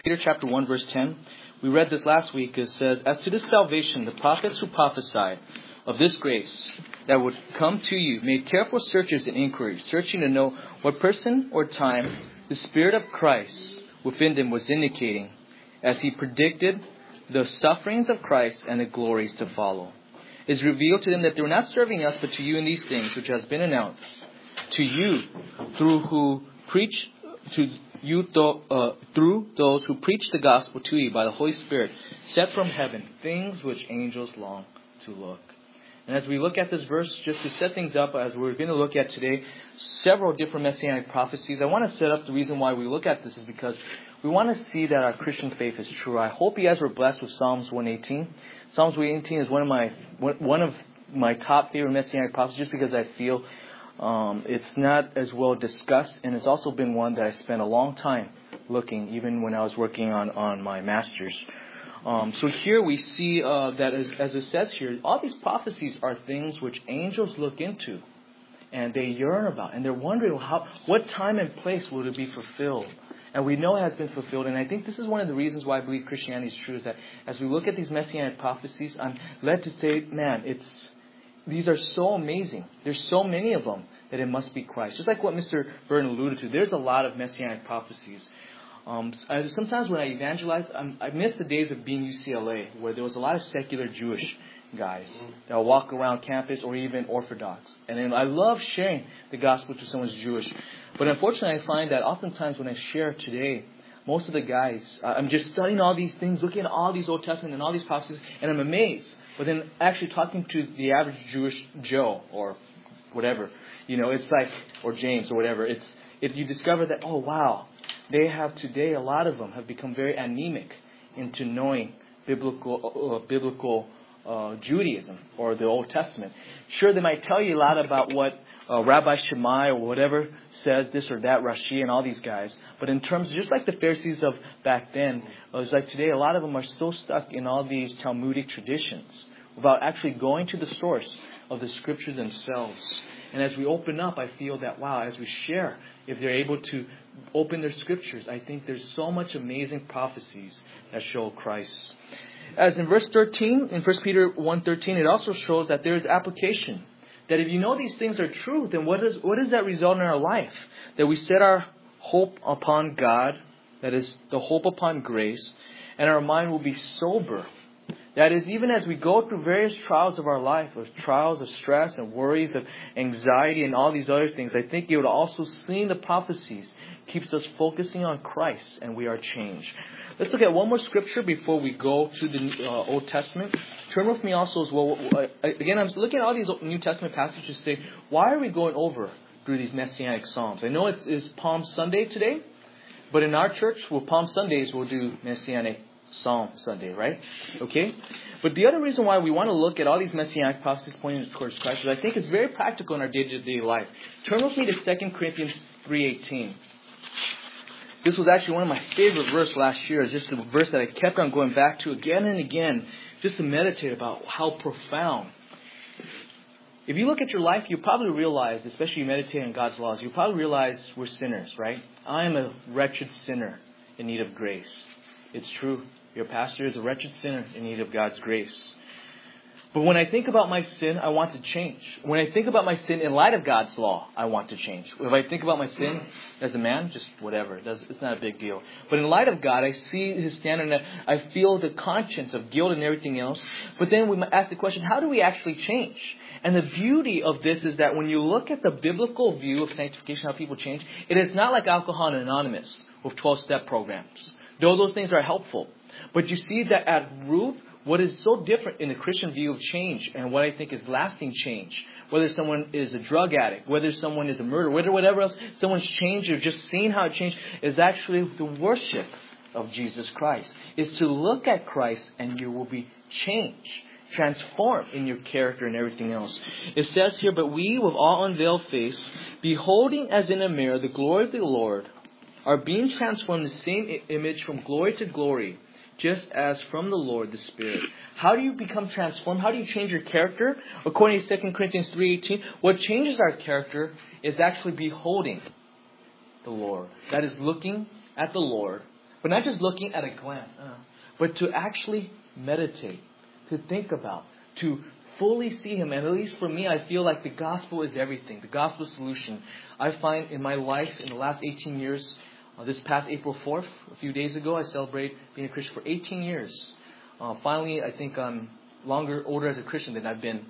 Peter chapter 1 verse 10. We read this last week. It says, "As to this salvation, the prophets who prophesied of this grace that would come to you made careful searches and inquiries, searching to know what person or time the Spirit of Christ within them was indicating, as he predicted the sufferings of Christ and the glories to follow. It is revealed to them that they were not serving us, but to you in these things, which has been announced to you through those who preach the gospel to you by the Holy Spirit, sent from heaven, things which angels long to look." And as we look at this verse, just to set things up, as we're going to look at today, several different messianic prophecies. I want to set up the reason why we look at this is because we want to see that our Christian faith is true. I hope you guys were blessed with Psalms 118. Psalms 118 is one of my top favorite messianic prophecies, just because I feel it's not as well discussed, and it's also been one that I spent a long time looking, even when I was working on my master's. So here we see that as it says here, all these prophecies are things which angels look into and they yearn about, and they're wondering what time and place will it be fulfilled. And we know it has been fulfilled. And I think this is one of the reasons why I believe Christianity is true, is that as we look at these messianic prophecies, I'm led to say, man, these are so amazing. There's so many of them that it must be Christ. Just like what Mr. Burton alluded to, there's a lot of messianic prophecies. Sometimes when I evangelize, I miss the days of being UCLA, where there was a lot of secular Jewish guys that will walk around campus, or even Orthodox. And then I love sharing the gospel to someone who's Jewish. But unfortunately, I find that oftentimes when I share today, most of the guys, I'm just studying all these things, looking at all these Old Testament and all these prophecies, and I'm amazed. But then actually talking to the average Jewish Joe, or whatever, it's like, or James, or whatever, if you discover that, oh wow, they have today, a lot of them have become very anemic into knowing biblical Judaism or the Old Testament. Sure, they might tell you a lot about what Rabbi Shammai or whatever says, this or that, Rashi and all these guys. But in terms, just like the Pharisees of back then, it's like today, a lot of them are still stuck in all these Talmudic traditions without actually going to the source of the scriptures themselves. And as we open up, I feel that, wow, as we share, if they're able to open their scriptures, I think there's so much amazing prophecies that show Christ. As in verse 13, in 1 Peter 1:13, it also shows that there is application. That if you know these things are true, then what does that result in our life? That we set our hope upon God, that is, the hope upon grace, and our mind will be sober. That is, even as we go through various trials of our life, of trials of stress and worries, of anxiety and all these other things, I think you would also see the prophecies keeps us focusing on Christ, and we are changed. Let's look at one more scripture before we go to the Old Testament. Turn with me also as well. Again, I'm looking at all these New Testament passages to say, why are we going over through these Messianic Psalms? I know it's Palm Sunday today, but in our church, Palm Sundays, we'll do Messianic Psalm Sunday, right? Okay? But the other reason why we want to look at all these Messianic prophecies pointing towards Christ is I think it's very practical in our day-to-day life. Turn with me to 2 Corinthians 3:18. This was actually one of my favorite verses last year. It's just a verse that I kept on going back to again and again, just to meditate about how profound. If you look at your life, you probably realize, especially you meditate on God's laws, you probably realize we're sinners, right? I am a wretched sinner in need of grace. It's true. Your pastor is a wretched sinner in need of God's grace. But when I think about my sin, I want to change. When I think about my sin in light of God's law, I want to change. If I think about my sin as a man, just whatever. It's not a big deal. But in light of God, I see His standard and I feel the conscience of guilt and everything else. But then we ask the question, how do we actually change? And the beauty of this is that when you look at the biblical view of sanctification, how people change, it is not like Alcohol Anonymous with 12-step programs. Though those things are helpful. But you see that at root, what is so different in the Christian view of change and what I think is lasting change, whether someone is a drug addict, whether someone is a murderer, whatever else, someone's changed or just seeing how it changed, is actually the worship of Jesus Christ. Is to look at Christ and you will be changed, transformed in your character and everything else. It says here, but we with all unveiled face, beholding as in a mirror the glory of the Lord, are being transformed in the same image from glory to glory, just as from the Lord the Spirit. How do you become transformed? How do you change your character? According to 2 Corinthians 3:18, what changes our character is actually beholding the Lord. That is looking at the Lord But not just looking at a glance, but to actually meditate, to think about, to fully see Him. And at least for me, I feel like the gospel is everything. The gospel solution. I find in my life, in the last 18 years, this past April 4th, a few days ago, I celebrated being a Christian for 18 years. Finally, I think I'm older as a Christian than I've been,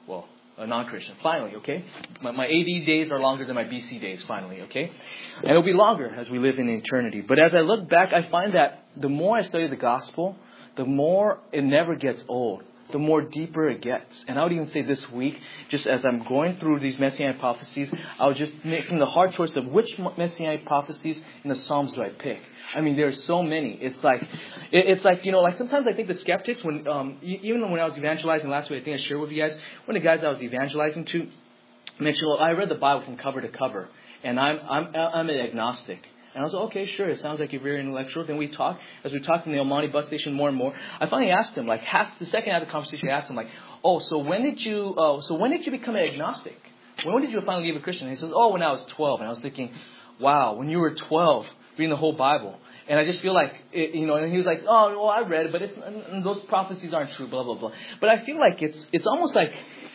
a non-Christian. Finally, okay? My AD days are longer than my BC days, finally, okay? And it'll be longer as we live in eternity. But as I look back, I find that the more I study the gospel, the more it never gets old. The more deeper it gets. And I would even say this week, just as I'm going through these Messianic prophecies, I was just making the hard choice of which Messianic prophecies in the Psalms do I pick. I mean, there are so many. It's like, sometimes I think the skeptics, even when I was evangelizing last week, I think I shared with you guys, one of the guys I was evangelizing to mentioned, I read the Bible from cover to cover, and I'm an agnostic. And I was like, okay, sure, it sounds like you're very intellectual. Then we talked, as we talked in the El Monte bus station more and more, I finally asked him, the second half of the conversation, I asked him, so when did you become an agnostic? When did you finally become a Christian? And he says, when I was 12. And I was thinking, wow, when you were 12, reading the whole Bible. And I just feel like, and he was like, I read it, but those prophecies aren't true, blah, blah, blah. But I feel like it's almost like,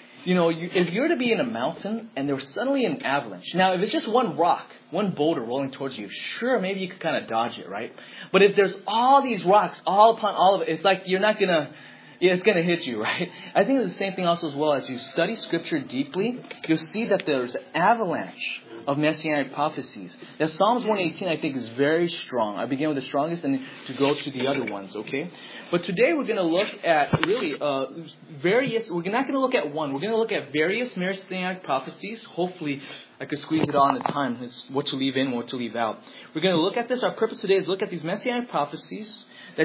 if you were to be in a mountain and there was suddenly an avalanche. Now, if it's just one rock, one boulder rolling towards you, sure, maybe you could kind of dodge it, right? But if there's all these rocks, all upon all of it, it's like it's going to hit you, right? I think it's the same thing also as well. As you study Scripture deeply, you'll see that there's an avalanche of Messianic prophecies. Now, Psalms 118, I think, is very strong. I begin with the strongest and to go to the other ones, okay? But today we're going to look at really we're not going to look at one. We're going to look at various Messianic prophecies. Hopefully, I could squeeze it all in the time. It's what to leave in, what to leave out. We're going to look at this. Our purpose today is look at these Messianic prophecies that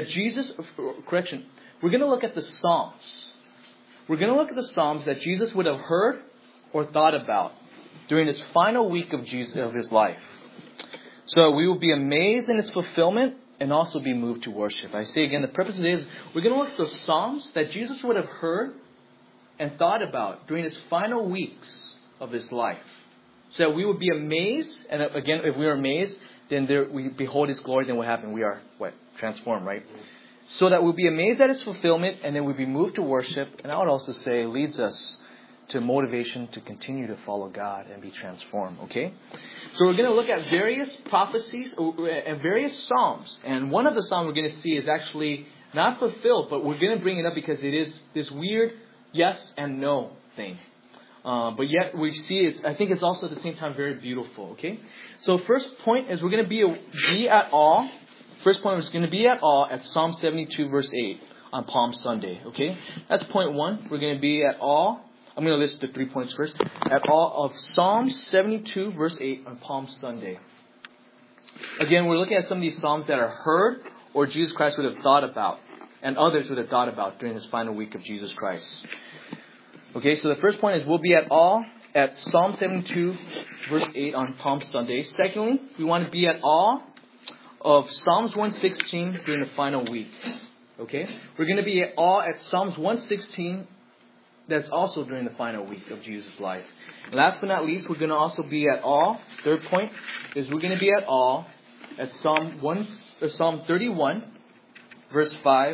we're going to look at the Psalms. We're going to look at the Psalms that Jesus would have heard or thought about during this final week of his life. So we will be amazed in its fulfillment and also be moved to worship. I say again, the purpose of this is we're going to look at the Psalms that Jesus would have heard and thought about during his final weeks of his life. So that we would be amazed, and again, if we are amazed, then we behold his glory, then what happened? We are, transformed, right? So that we'll be amazed at its fulfillment, and then we'll be moved to worship, and I would also say leads us to motivation to continue to follow God and be transformed, okay? So we're going to look at various prophecies and various psalms. And one of the psalms we're going to see is actually not fulfilled, but we're going to bring it up because it is this weird yes and no thing. But yet we see it. I think it's also at the same time very beautiful, okay? So first point is we're going to be at awe. First point is going to be at awe at Psalm 72 verse 8 on Palm Sunday, okay? That's point one. We're going to be at awe. I'm going to list the 3 points first. At awe of Psalm 72 verse 8 on Palm Sunday. Again, we're looking at some of these Psalms that are heard or Jesus Christ would have thought about and others would have thought about during his final week of Jesus Christ. Okay, so the first point is we'll be at awe at Psalm 72 verse 8 on Palm Sunday. Secondly, we want to be at awe of Psalms 116 during the final week. Okay, we're going to be at awe at Psalms 116 that's also during the final week of Jesus' life. And last but not least, we're going to also be at awe. Third point is we're going to be at awe at Psalm 31 verse 5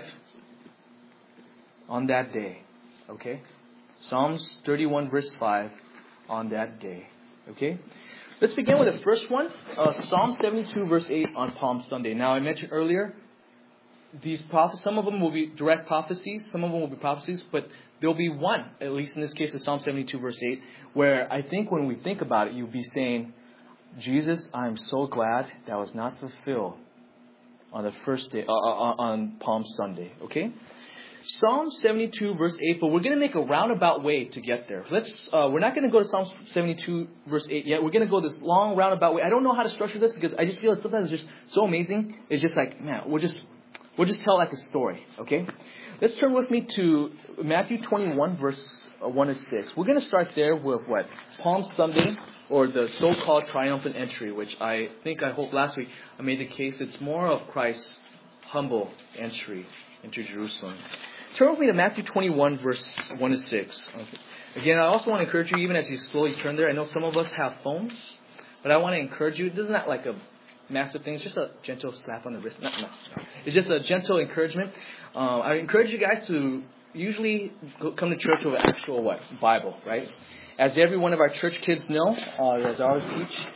on that day. Okay? Psalms 31 verse 5 on that day. Okay? Let's begin with the first one. Psalm 72 verse 8 on Palm Sunday. Now I mentioned earlier, these prophecies, some of them will be direct prophecies, some of them will be prophecies, but there will be one, at least in this case, is Psalm 72 verse 8, where I think when we think about it, you'll be saying, Jesus, I'm so glad that was not fulfilled on the first day, on Palm Sunday. Okay? Psalm 72 verse 8, but we're going to make a roundabout way to get there. We're not going to go to Psalm 72 verse 8 yet. We're going to go this long roundabout way. I don't know how to structure this because I just feel that sometimes it's just so amazing. It's just like, man, we'll just tell like a story. Okay? Let's turn with me to Matthew 21 verse 1 to 6. We're going to start there with Palm Sunday, or the so-called triumphant entry, which I hope last week I made the case it's more of Christ's humble entry into Jerusalem. Turn with me to Matthew 21 verse 1 to 6. Again, I also want to encourage you, even as you slowly turn there, I know some of us have phones, but I want to encourage you, this is not like a massive thing. It's just a gentle slap on the wrist. No. It's just a gentle encouragement. I encourage you guys to usually come to church with an actual Bible, right? As every one of our church kids know, as ours teach,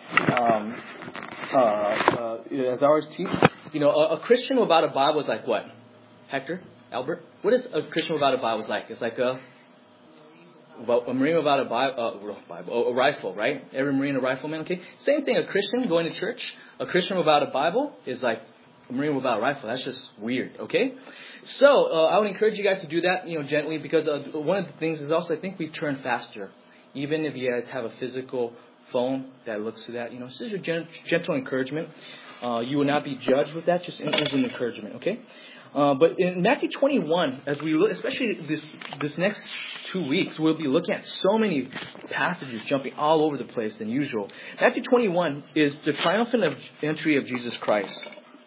a Christian without a Bible is like what? Hector? Albert? What is a Christian without a Bible like? It's like a Marine without a rifle, right? Every Marine a rifleman, okay? Same thing, a Christian going to church, a Christian without a Bible is like a Marine without a rifle. That's just weird, okay? So, I would encourage you guys to do that, gently, because one of the things is also, I think we turn faster. Even if you guys have a physical phone that looks to that, this is a gentle encouragement. You will not be judged with that, just as an encouragement, okay? But in Matthew 21, as we look, especially this next 2 weeks, we'll be looking at so many passages jumping all over the place than usual. Matthew 21 is the triumphant entry of Jesus Christ.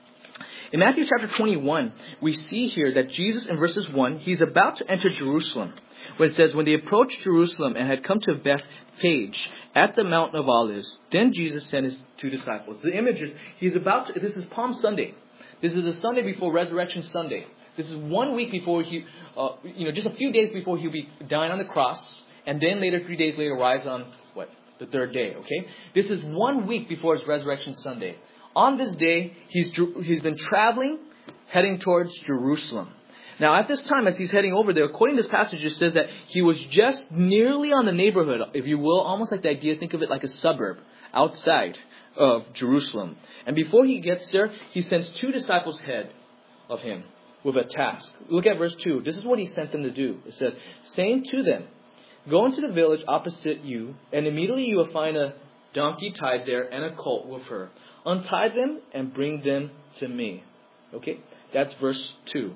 In Matthew chapter 21, we see here that Jesus, in verses 1, he's about to enter Jerusalem. When it says, when they approached Jerusalem and had come to Bethphage at the Mount of Olives, then Jesus sent his 2 disciples. The image is, this is Palm Sunday. This is the Sunday before Resurrection Sunday. This is 1 week before he, just a few days before he'll be dying on the cross. And then later, 3 days later, rise on, the 3rd day, okay? This is 1 week before his Resurrection Sunday. On this day, he's been traveling, heading towards Jerusalem. Now, at this time, as he's heading over there, according to this passage, it says that he was just nearly on the neighborhood, if you will, almost like the idea, think of it like a suburb outside of Jerusalem. And before he gets there, he sends 2 disciples ahead of him with a task. Look at verse 2. This is what he sent them to do. It says, saying to them, go into the village opposite you, and immediately you will find a donkey tied there and a colt with her. Untie them and bring them to me. Okay? That's verse 2.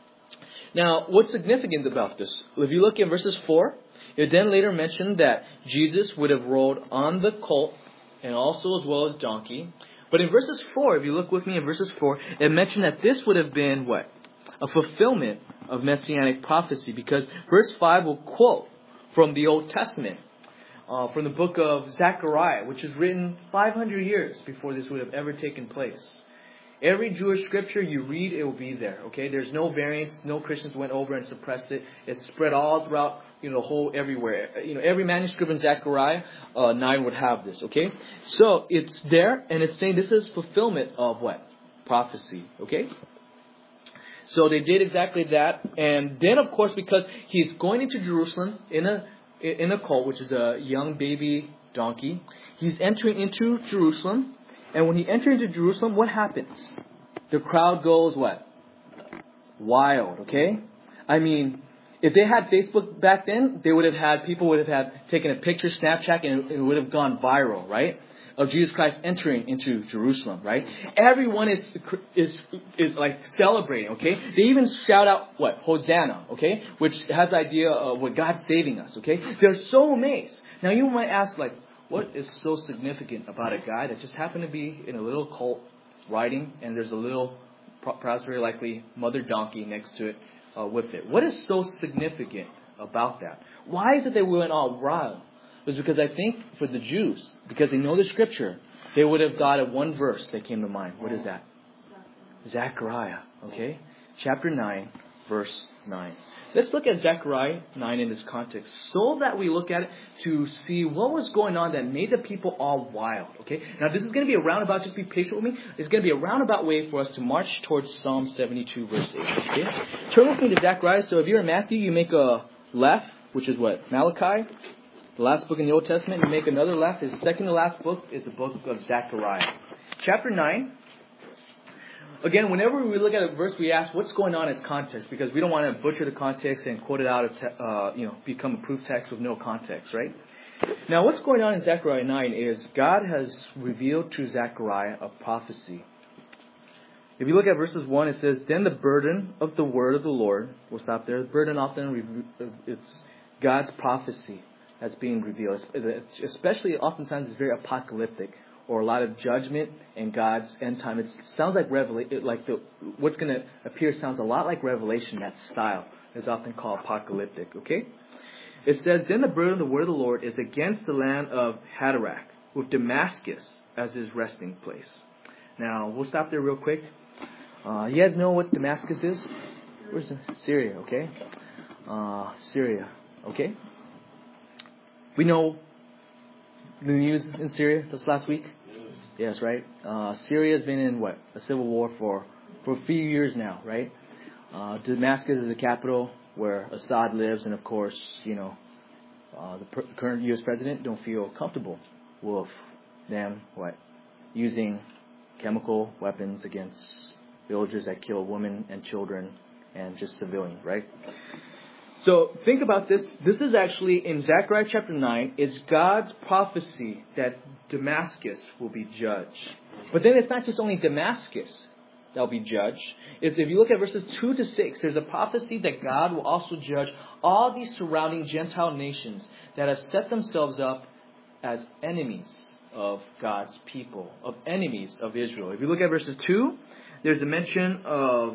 Now, what's significant about this? If you look at verses 4, it then later mentioned that Jesus would have rode on the colt and also as well as donkey. But in verses 4, if you look with me in verses 4, it mentioned that this would have been what? A fulfillment of messianic prophecy. Because verse 5 will quote from the Old Testament, from the book of Zechariah, which is written 500 years before this would have ever taken place. Every Jewish scripture you read, it will be there. Okay, there's no variance. No Christians went over and suppressed it. It's spread all throughout, everywhere. Every manuscript in Zechariah 9 would have this. Okay, so it's there, and it's saying this is fulfillment of what? Prophecy. Okay. So they did exactly that, and then of course because he's going into Jerusalem in a colt, which is a young baby donkey, he's entering into Jerusalem. And when he enters into Jerusalem, what happens? The crowd goes what? Wild, okay? I mean, if they had Facebook back then, people would have taken a picture, Snapchat, and it would have gone viral, right? Of Jesus Christ entering into Jerusalem, right? Everyone is like celebrating, okay? They even shout out what? Hosanna, okay? Which has the idea of what God's saving us, okay? They're so amazed. Now you might ask, what is so significant about a guy that just happened to be in a little colt riding, and there's a little, perhaps very likely, mother donkey next to it with it? What is so significant about that? Why is it they went all wild? It was because I think for the Jews, because they know the scripture, they would have thought of one verse that came to mind. What is that? Zechariah. Okay? Chapter 9, verse 9. Let's look at Zechariah 9 in this context, so that we look at it to see what was going on that made the people all wild. Okay? Now this is going to be a roundabout, just be patient with me. It's going to be a roundabout way for us to march towards Psalm 72 verse 8. Okay? Turn with me to Zechariah. So if you're in Matthew, you make a left, which is what? Malachi. The last book in the Old Testament. You make another left. The second to last book is the book of Zechariah. Chapter 9. Again, whenever we look at a verse, we ask what's going on in its context, because we don't want to butcher the context and quote it out of, become a proof text with no context, right? Now, what's going on in Zechariah 9 is God has revealed to Zechariah a prophecy. If you look at verses 1, it says, then the burden of the word of the Lord, we'll stop there. The burden often, it's God's prophecy that's being revealed. Especially, oftentimes, it's very apocalyptic, or a lot of judgment and God's end time. It sounds like what's going to appear sounds a lot like Revelation. That style is often called apocalyptic. Okay, it says, then the burden of the word of the Lord is against the land of Hadrach, with Damascus as his resting place. Now, we'll stop there real quick. You guys know what Damascus is? Where's Syria, okay? Syria, okay? We know the news in Syria this last week? Yes, right? Syria has been in a civil war for a few years now, right? Damascus is the capital where Assad lives, and of course, the current U.S. president don't feel comfortable with them, using chemical weapons against villagers that kill women and children and just civilians, right? So think about this. This is actually in Zechariah chapter 9. It's God's prophecy that Damascus will be judged. But then it's not just only Damascus that will be judged. If you look at verses 2 to 6, there's a prophecy that God will also judge all these surrounding Gentile nations that have set themselves up as enemies of God's people, of enemies of Israel. If you look at verses 2, there's a mention of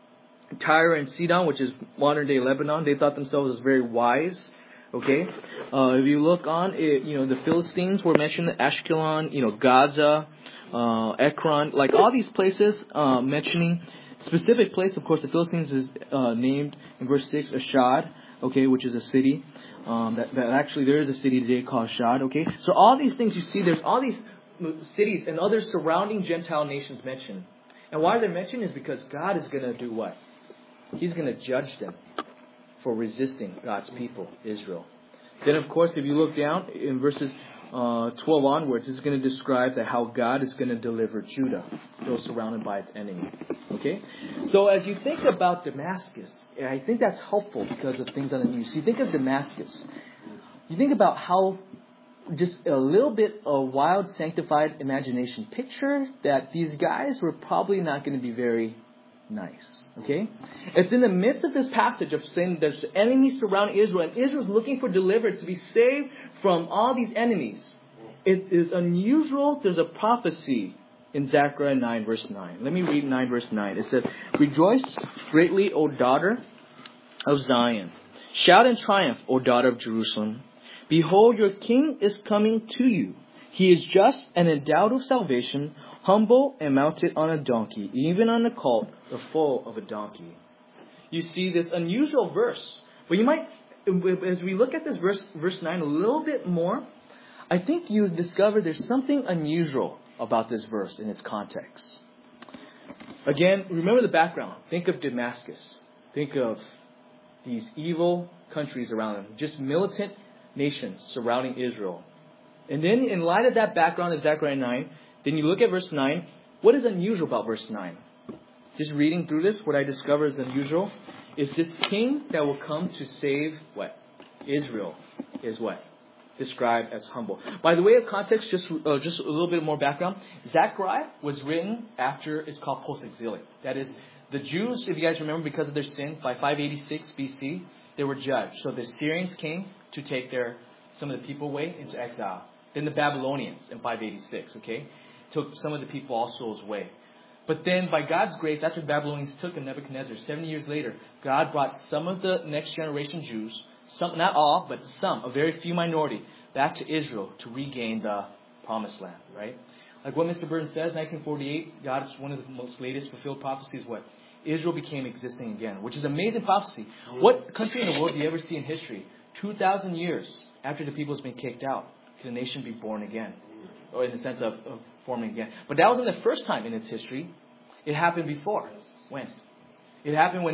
Tyre and Sidon, which is modern day Lebanon. They thought themselves as very wise. Okay, if you look on, the Philistines were mentioned, Ashkelon, Gaza, Ekron, like all these places, mentioning specific place. Of course, the Philistines is named in verse 6 Ashdod, okay, which is a city. That actually there is a city today called Ashdod. Okay, so all these things you see, there's all these cities and other surrounding Gentile nations mentioned. And why they're mentioned is because God is going to do what? He's going to judge them for resisting God's people, Israel. Then, of course, if you look down in verses 12 onwards, it's going to describe that how God is going to deliver Judah, though surrounded by its enemy. Okay? So as you think about Damascus, I think that's helpful because of things on the news. You think of Damascus. You think about how just a little bit of wild, sanctified imagination. Picture that these guys were probably not going to be very nice. Okay? It's in the midst of this passage of saying there's enemies surrounding Israel, and Israel's looking for deliverance to be saved from all these enemies. It is unusual. There's a prophecy in Zechariah 9 verse 9. Let me read 9 verse 9. It says, "Rejoice greatly, O daughter of Zion. Shout in triumph, O daughter of Jerusalem. Behold, your king is coming to you. He is just and endowed with salvation, humble and mounted on a donkey, even on a colt, the foal of a donkey." You see this unusual verse. But you might, as we look at this verse 9 a little bit more, I think you discover there's something unusual about this verse in its context. Again, remember the background. Think of Damascus. Think of these evil countries around them. Just militant nations surrounding Israel. And then in light of that background of Zechariah 9, then you look at verse 9. What is unusual about verse 9? Just reading through this, what I discover is unusual is this king that will come to save what? Israel is what? Described as humble. By the way of context, just a little bit more background. Zechariah was written after, it's called post-exilic. That is, the Jews, if you guys remember, because of their sin, by 586 BC, they were judged. So the Syrians came to take some of the people away into exile. Then the Babylonians in 586, okay, took some of the people also away. But then by God's grace, after the Babylonians took Nebuchadnezzar, 70 years later, God brought some of the next generation Jews, some, not all, but some, a very few minority, back to Israel to regain the promised land, right? Like what Mr. Burton says, 1948, God's one of the most latest fulfilled prophecies, what? Israel became existing again, which is an amazing prophecy. What country in the world do you ever see in history, 2,000 years after the people has been kicked out, can a nation be born again? Or in the sense of forming again. But that wasn't the first time in its history. It happened before. When? It happened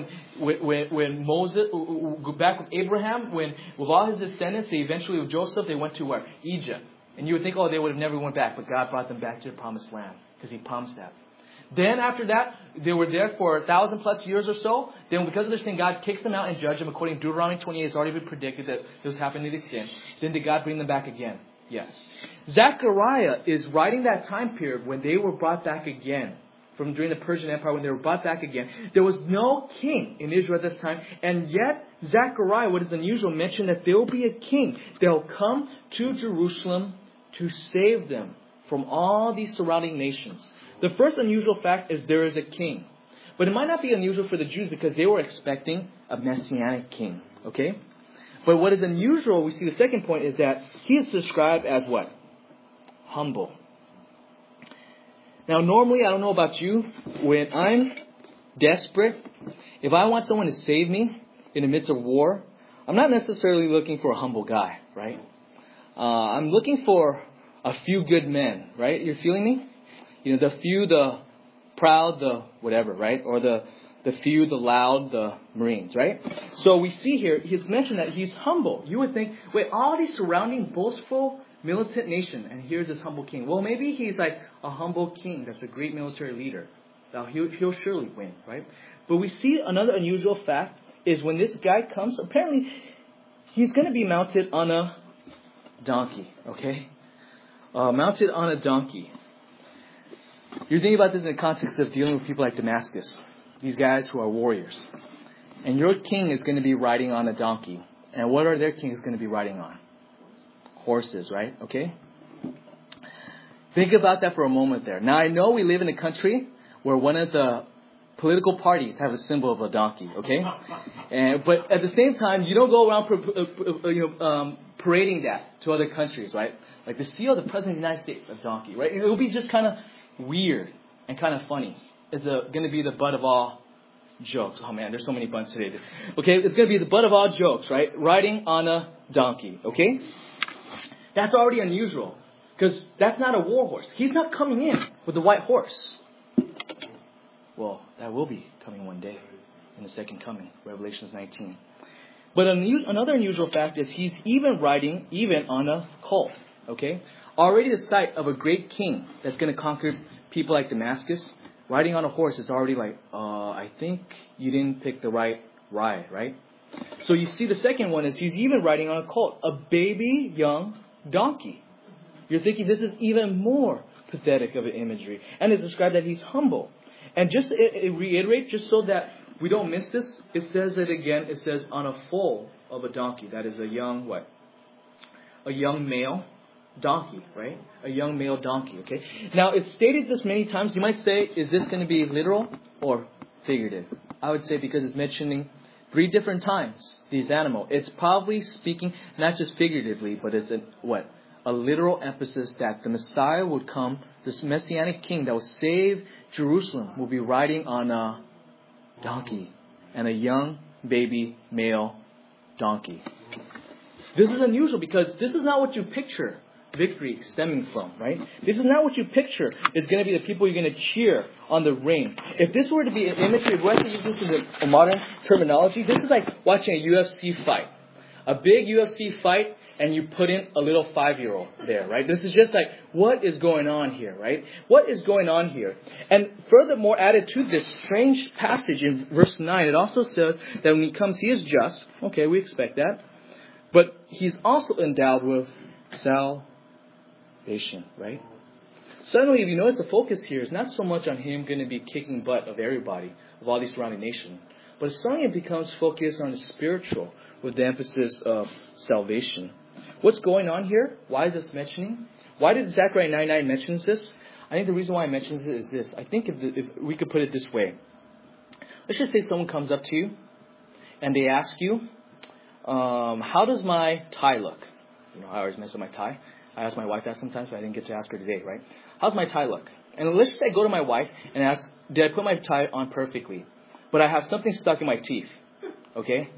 when Moses, back with Abraham, when with all his descendants, they eventually with Joseph, they went to where? Egypt. And you would think, they would have never went back, but God brought them back to the promised land because He promised that. Then after that, they were there for 1,000+ years or so. Then because of this thing, God kicks them out and judges them according to Deuteronomy 28. It's already been predicted that this happened to the sin. Then did God bring them back again? Yes. Zechariah is writing that time period when they were brought back again. From during the Persian Empire, when they were brought back again. There was no king in Israel at this time. And yet, Zechariah, what is unusual, mentioned that there will be a king. They'll come to Jerusalem to save them from all these surrounding nations. The first unusual fact is there is a king. But it might not be unusual for the Jews because they were expecting a messianic king. Okay? But what is unusual, we see the second point, is that he is described as what? Humble. Now, normally, I don't know about you, when I'm desperate, if I want someone to save me in the midst of war, I'm not necessarily looking for a humble guy, right? I'm looking for a few good men, right? You're feeling me? You know, the few, the proud, the whatever, right? Or the few, the loud, the Marines, right? So we see here, he's mentioned that he's humble. You would think, wait, all these surrounding boastful, militant nation, and here's this humble king. Well, maybe he's like a humble king that's a great military leader. Now, he'll surely win, right? But we see another unusual fact is when this guy comes, apparently he's going to be mounted on a donkey, okay? Mounted on a donkey. You're thinking about this in the context of dealing with people like Damascus. These guys who are warriors. And your king is going to be riding on a donkey. And what are their kings going to be riding on? Horses, right? Okay? Think about that for a moment there. Now, I know we live in a country where one of the political parties have a symbol of a donkey, okay? But at the same time, you don't go around parading that to other countries, right? Like the seal of the President of the United States, a donkey, right? It will be just kind of weird and kind of funny. It's going to be the butt of all jokes. Oh man, there's so many buns today. Okay, it's going to be the butt of all jokes, right? Riding on a donkey, okay? That's already unusual because that's not a war horse. He's not coming in with the white horse. Well, that will be coming one day in the second coming, Revelations 19. But another unusual fact is he's even riding on a colt, okay? Already the sight of a great king that's going to conquer people like Damascus, riding on a horse is already like, I think you didn't pick the right ride, right? So you see the second one is he's even riding on a colt, a baby young donkey. You're thinking this is even more pathetic of an imagery. And it's described that he's humble. And just to reiterate, just so that we don't miss this, it says it again. It says on a foal of a donkey. That is a young what? A young male donkey, right? A young male donkey, okay? Now, it's stated this many times. You might say, is this going to be literal or figurative? I would say because it's mentioning 3 different times, this animal. It's probably speaking not just figuratively, but it's a literal emphasis that the Messiah would come, this Messianic king that will save Jerusalem will be riding on a donkey and a young baby male donkey. This is unusual because this is not what you picture victory stemming from, right? This is not what you picture is going to be the people you're going to cheer on the ring. If this were to be an imagery, if we have to use this as a modern terminology, this is like watching a UFC fight. A big UFC fight, and you put in a little 5-year-old there, right? This is just like, what is going on here, right? What is going on here? And furthermore, added to this strange passage in verse 9, it also says that when he comes, he is just. Okay, we expect that. But he's also endowed with salvation, right? Suddenly, if you notice, the focus here is not so much on him going to be kicking butt of everybody, of all these surrounding nations. But suddenly it becomes focused on the spiritual with the emphasis of salvation. What's going on here? Why is this mentioning? Why did Zechariah 9:9 mention this? I think the reason why it mentions it is this. I think if we could put it this way. Let's just say someone comes up to you and they ask you, how does my tie look? You know, I always mess up my tie. I ask my wife that sometimes, but I didn't get to ask her today, right? How's my tie look? And let's just say I go to my wife and ask, did I put my tie on perfectly? But I have something stuck in my teeth. Okay?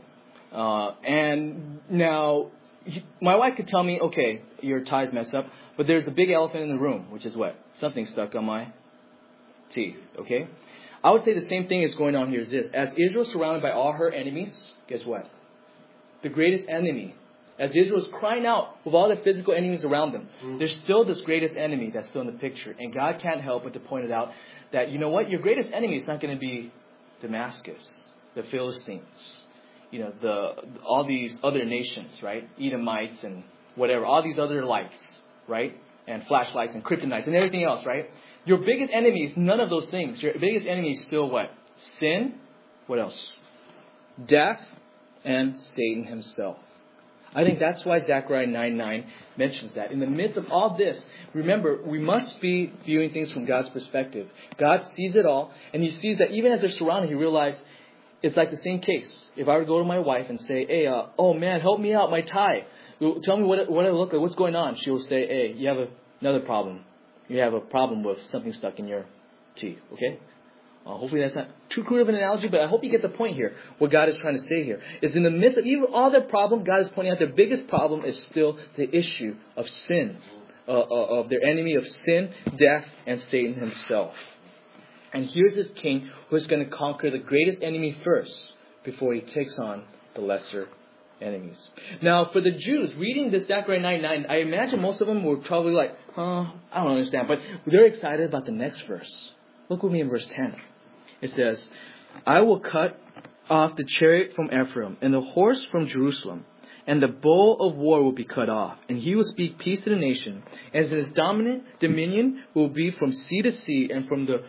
And now, my wife could tell me, okay, your tie's messed up, but there's a big elephant in the room, which is what? Something stuck on my teeth, okay? I would say the same thing is going on here is this. As Israel is surrounded by all her enemies, guess what? The greatest enemy. As Israel is crying out with all the physical enemies around them, there's still this greatest enemy that's still in the picture. And God can't help but to point it out that, you know what? Your greatest enemy is not going to be Damascus, the Philistines. You know, all these other nations, right? Edomites and whatever. All these other lights, right? And flashlights and kryptonites and everything else, right? Your biggest enemy is none of those things. Your biggest enemy is still what? Sin. What else? Death and Satan himself. I think that's why Zechariah 9:9 mentions that. In the midst of all this, remember, we must be viewing things from God's perspective. God sees it all, and He sees that even as they're surrounded, He realized it's like the same case. If I were to go to my wife and say, hey, oh man, help me out, my tie. Tell me what I look like, what's going on? She will say, hey, you have another problem. you have a problem with something stuck in your teeth. Okay? Hopefully that's not too crude of an analogy, but I hope you get the point here. What God is trying to say here is in the midst of even all their problem, God is pointing out their biggest problem is still the issue of sin, of their enemy of sin, death, and Satan himself. And here's this king who is going to conquer the greatest enemy first before he takes on the lesser enemies. Now, for the Jews, reading this Zechariah 9:9, I imagine most of them were probably like, I don't understand. But they're excited about the next verse. Look with me in verse 10. It says, I will cut off the chariot from Ephraim and the horse from Jerusalem, and the bow of war will be cut off, and he will speak peace to the nation, as his dominant dominion will be from sea to sea and from the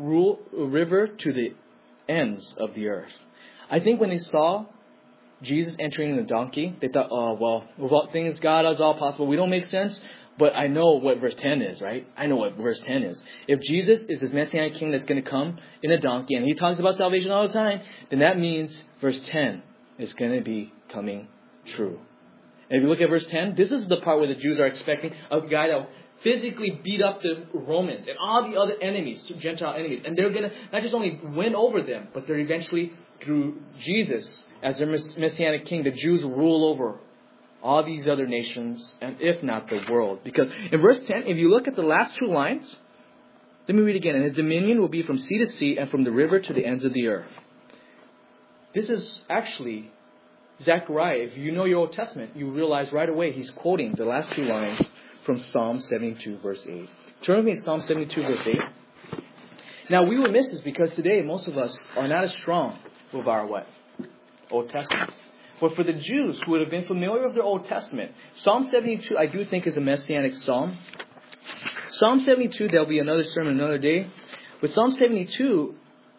river to the ends of the earth. I think when they saw Jesus entering in a donkey, they thought, with all things God is all possible. We don't make sense, but I know what verse 10 is, right? I know what verse 10 is. If Jesus is this Messianic king that's going to come in a donkey, and he talks about salvation all the time, then that means verse 10 is going to be coming true. And if you look at verse 10, this is the part where the Jews are expecting a guy that will physically beat up the Romans and all the other enemies, Gentile enemies. And they're going to not just only win over them, but they're eventually, through Jesus as their Messianic king, the Jews will rule over all these other nations, and if not the world. Because in verse 10, if you look at the last two lines, let me read again. And his dominion will be from sea to sea and from the river to the ends of the earth. This is actually Zechariah. If you know your Old Testament, you realize right away he's quoting the last two lines from Psalm 72 verse 8. Turn with me to Psalm 72 verse 8. Now we would miss this because today most of us are not as strong with our what? Old Testament. But for the Jews who would have been familiar with their Old Testament, Psalm 72 I do think is a messianic psalm. Psalm 72, there'll be another sermon another day. But Psalm 72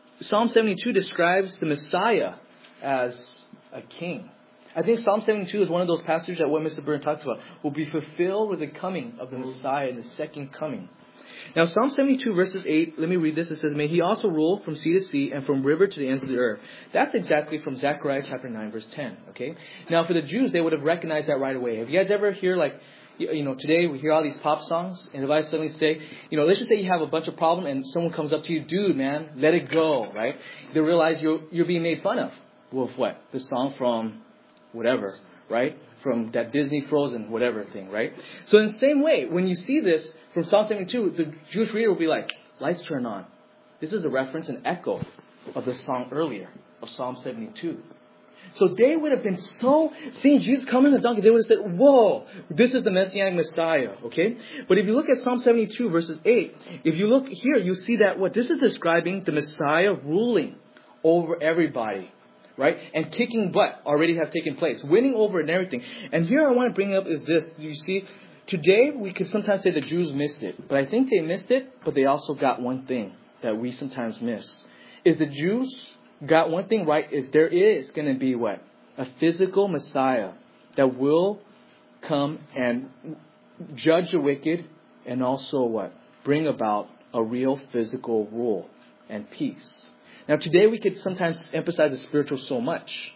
describes the Messiah as a king. I think Psalm 72 is one of those passages that what Mr. Byrne talks about will be fulfilled with the coming of the Messiah in the second coming. Now, Psalm 72 verses 8, let me read this. It says, may he also rule from sea to sea and from river to the ends of the earth. That's exactly from Zechariah chapter 9 verse 10. Okay. Now, for the Jews, they would have recognized that right away. Have you guys ever hear today we hear all these pop songs, and if I suddenly say, let's just say you have a bunch of problems and someone comes up to you, dude, man, let it go, right? They realize you're being made fun of. With what? The song from whatever, right? From that Disney Frozen whatever thing, right? So in the same way, when you see this from Psalm 72, the Jewish reader will be like, lights turn on. This is a reference, an echo of the song earlier of Psalm 72. So they would have been seeing Jesus come in the donkey, they would have said, whoa, this is the Messianic Messiah, okay? But if you look at Psalm 72 verses 8, if you look here, you see that this is describing the Messiah ruling over everybody, right? And kicking butt already have taken place, winning over and everything. And here I want to bring up is this, you see, today we could sometimes say the Jews missed it, but I think they missed it, but they also got one thing that we sometimes miss. Is the Jews got one thing right, is there is going to be what? A physical Messiah that will come and judge the wicked and also what? Bring about a real physical rule and peace. Now today we could sometimes emphasize the spiritual so much.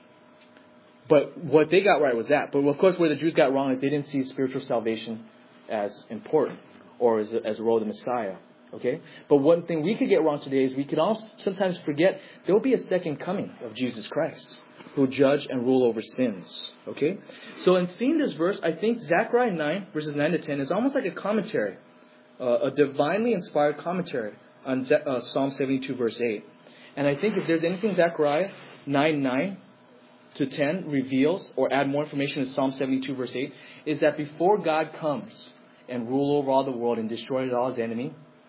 But what they got right was that. But of course where the Jews got wrong is they didn't see spiritual salvation as important or as a role of the Messiah. Okay? But one thing we could get wrong today is we could also sometimes forget there will be a second coming of Jesus Christ who will judge and rule over sins. Okay? So in seeing this verse, I think Zechariah 9 verses 9 to 10 is almost like a commentary, a divinely inspired commentary on Psalm 72 verse 8. And I think if there's anything Zechariah 9 to 10 reveals or add more information to Psalm 72 verse 8 is that before God comes and rule over all the world and destroy all his enemy,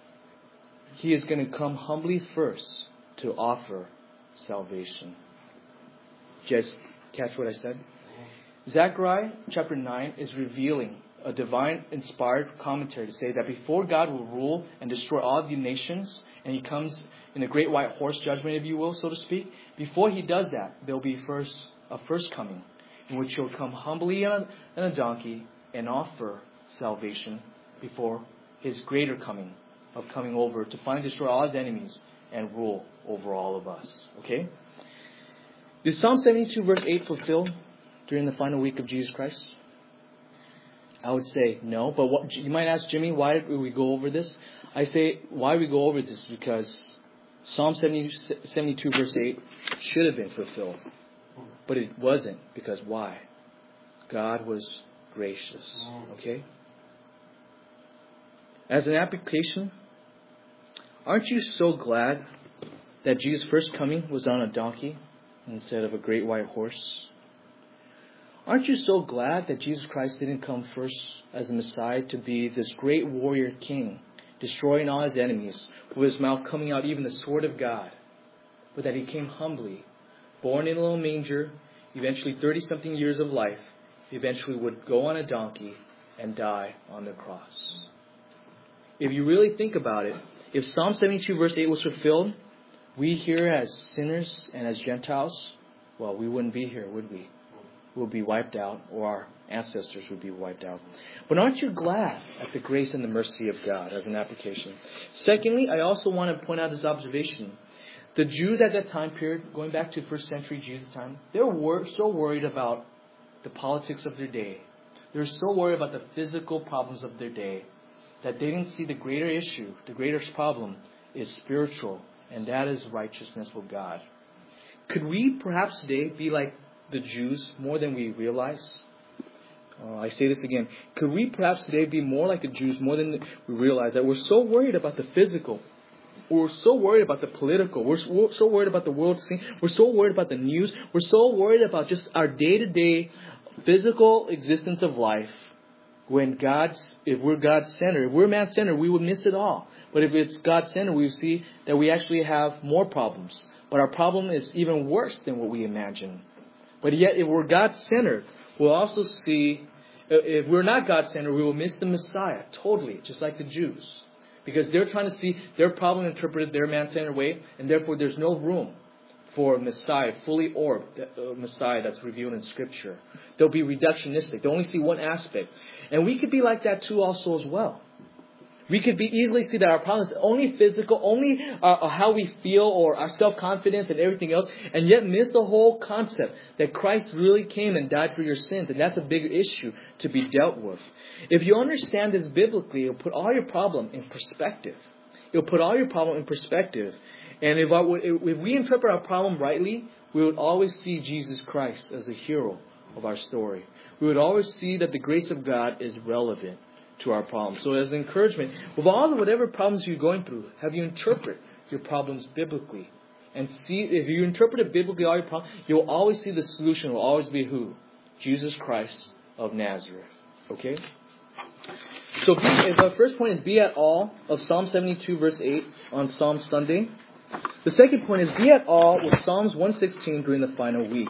he is going to come humbly first to offer salvation. Just catch what I said? Zechariah chapter 9 is revealing a divine inspired commentary to say that before God will rule and destroy all the nations, and he comes in a great white horse judgment, if you will, so to speak, before he does that, there will be a first coming in which he'll come humbly on a donkey and offer salvation before his greater coming of coming over to finally destroy all his enemies and rule over all of us. Okay? Is Psalm 72 verse 8 fulfilled during the final week of Jesus Christ? I would say no. But what, you might ask, Jimmy, why did we go over this? I say why we go over this is because Psalm 72 verse 8 should have been fulfilled. But it wasn't, because why? God was gracious. Okay? As an application, aren't you so glad that Jesus' first coming was on a donkey instead of a great white horse? Aren't you so glad that Jesus Christ didn't come first as a Messiah to be this great warrior king, destroying all his enemies, with his mouth coming out even the sword of God, but that he came humbly, born in a little manger, eventually 30-something years of life, eventually would go on a donkey and die on the cross. If you really think about it, if Psalm 72 verse 8 was fulfilled, we here as sinners and as Gentiles, well, we wouldn't be here, would we? We'll be wiped out, or our ancestors would be wiped out. But aren't you glad at the grace and the mercy of God as an application? Secondly, I also want to point out this observation. The Jews at that time period, going back to first century Jesus' time, they were so worried about the politics of their day. They were so worried about the physical problems of their day that they didn't see the greater issue, the greatest problem is spiritual, and that is righteousness with God. Could we perhaps today be like the Jews more than we realize? I say this again. Could we perhaps today be more like the Jews more than we realize, that we're so worried about the physical? We're so worried about the political. We're so worried about the world scene. We're so worried about the news. We're so worried about just our day-to-day physical existence of life. When if we're God-centered, if we're man-centered, we would miss it all. But if it's God-centered, we see that we actually have more problems. But our problem is even worse than what we imagine. But yet, if we're God-centered, we'll also see, if we're not God-centered, we will miss the Messiah totally, just like the Jews. Because they're trying to see their problem interpreted their man-centered way, and therefore there's no room for Messiah, fully orbed Messiah that's revealed in Scripture. They'll be reductionistic. They only see one aspect. And we could be like that too also as well. We could easily see that our problem is only physical, only how we feel, or our self-confidence and everything else, and yet miss the whole concept that Christ really came and died for your sins. And that's a bigger issue to be dealt with. If you understand this biblically, it'll put all your problem in perspective. It'll put all your problem in perspective. And if we interpret our problem rightly, we would always see Jesus Christ as the hero of our story. We would always see that the grace of God is relevant to our problems. So as encouragement, with whatever problems you're going through, have you interpret your problems biblically? And see, if you interpret it biblically, all your problems, you'll always see the solution will always be who? Jesus Christ of Nazareth. Okay? So if our first point is be at all of Psalm 72 verse 8 on Psalm Sunday. The second point is be at all with Psalms 116 during the final week.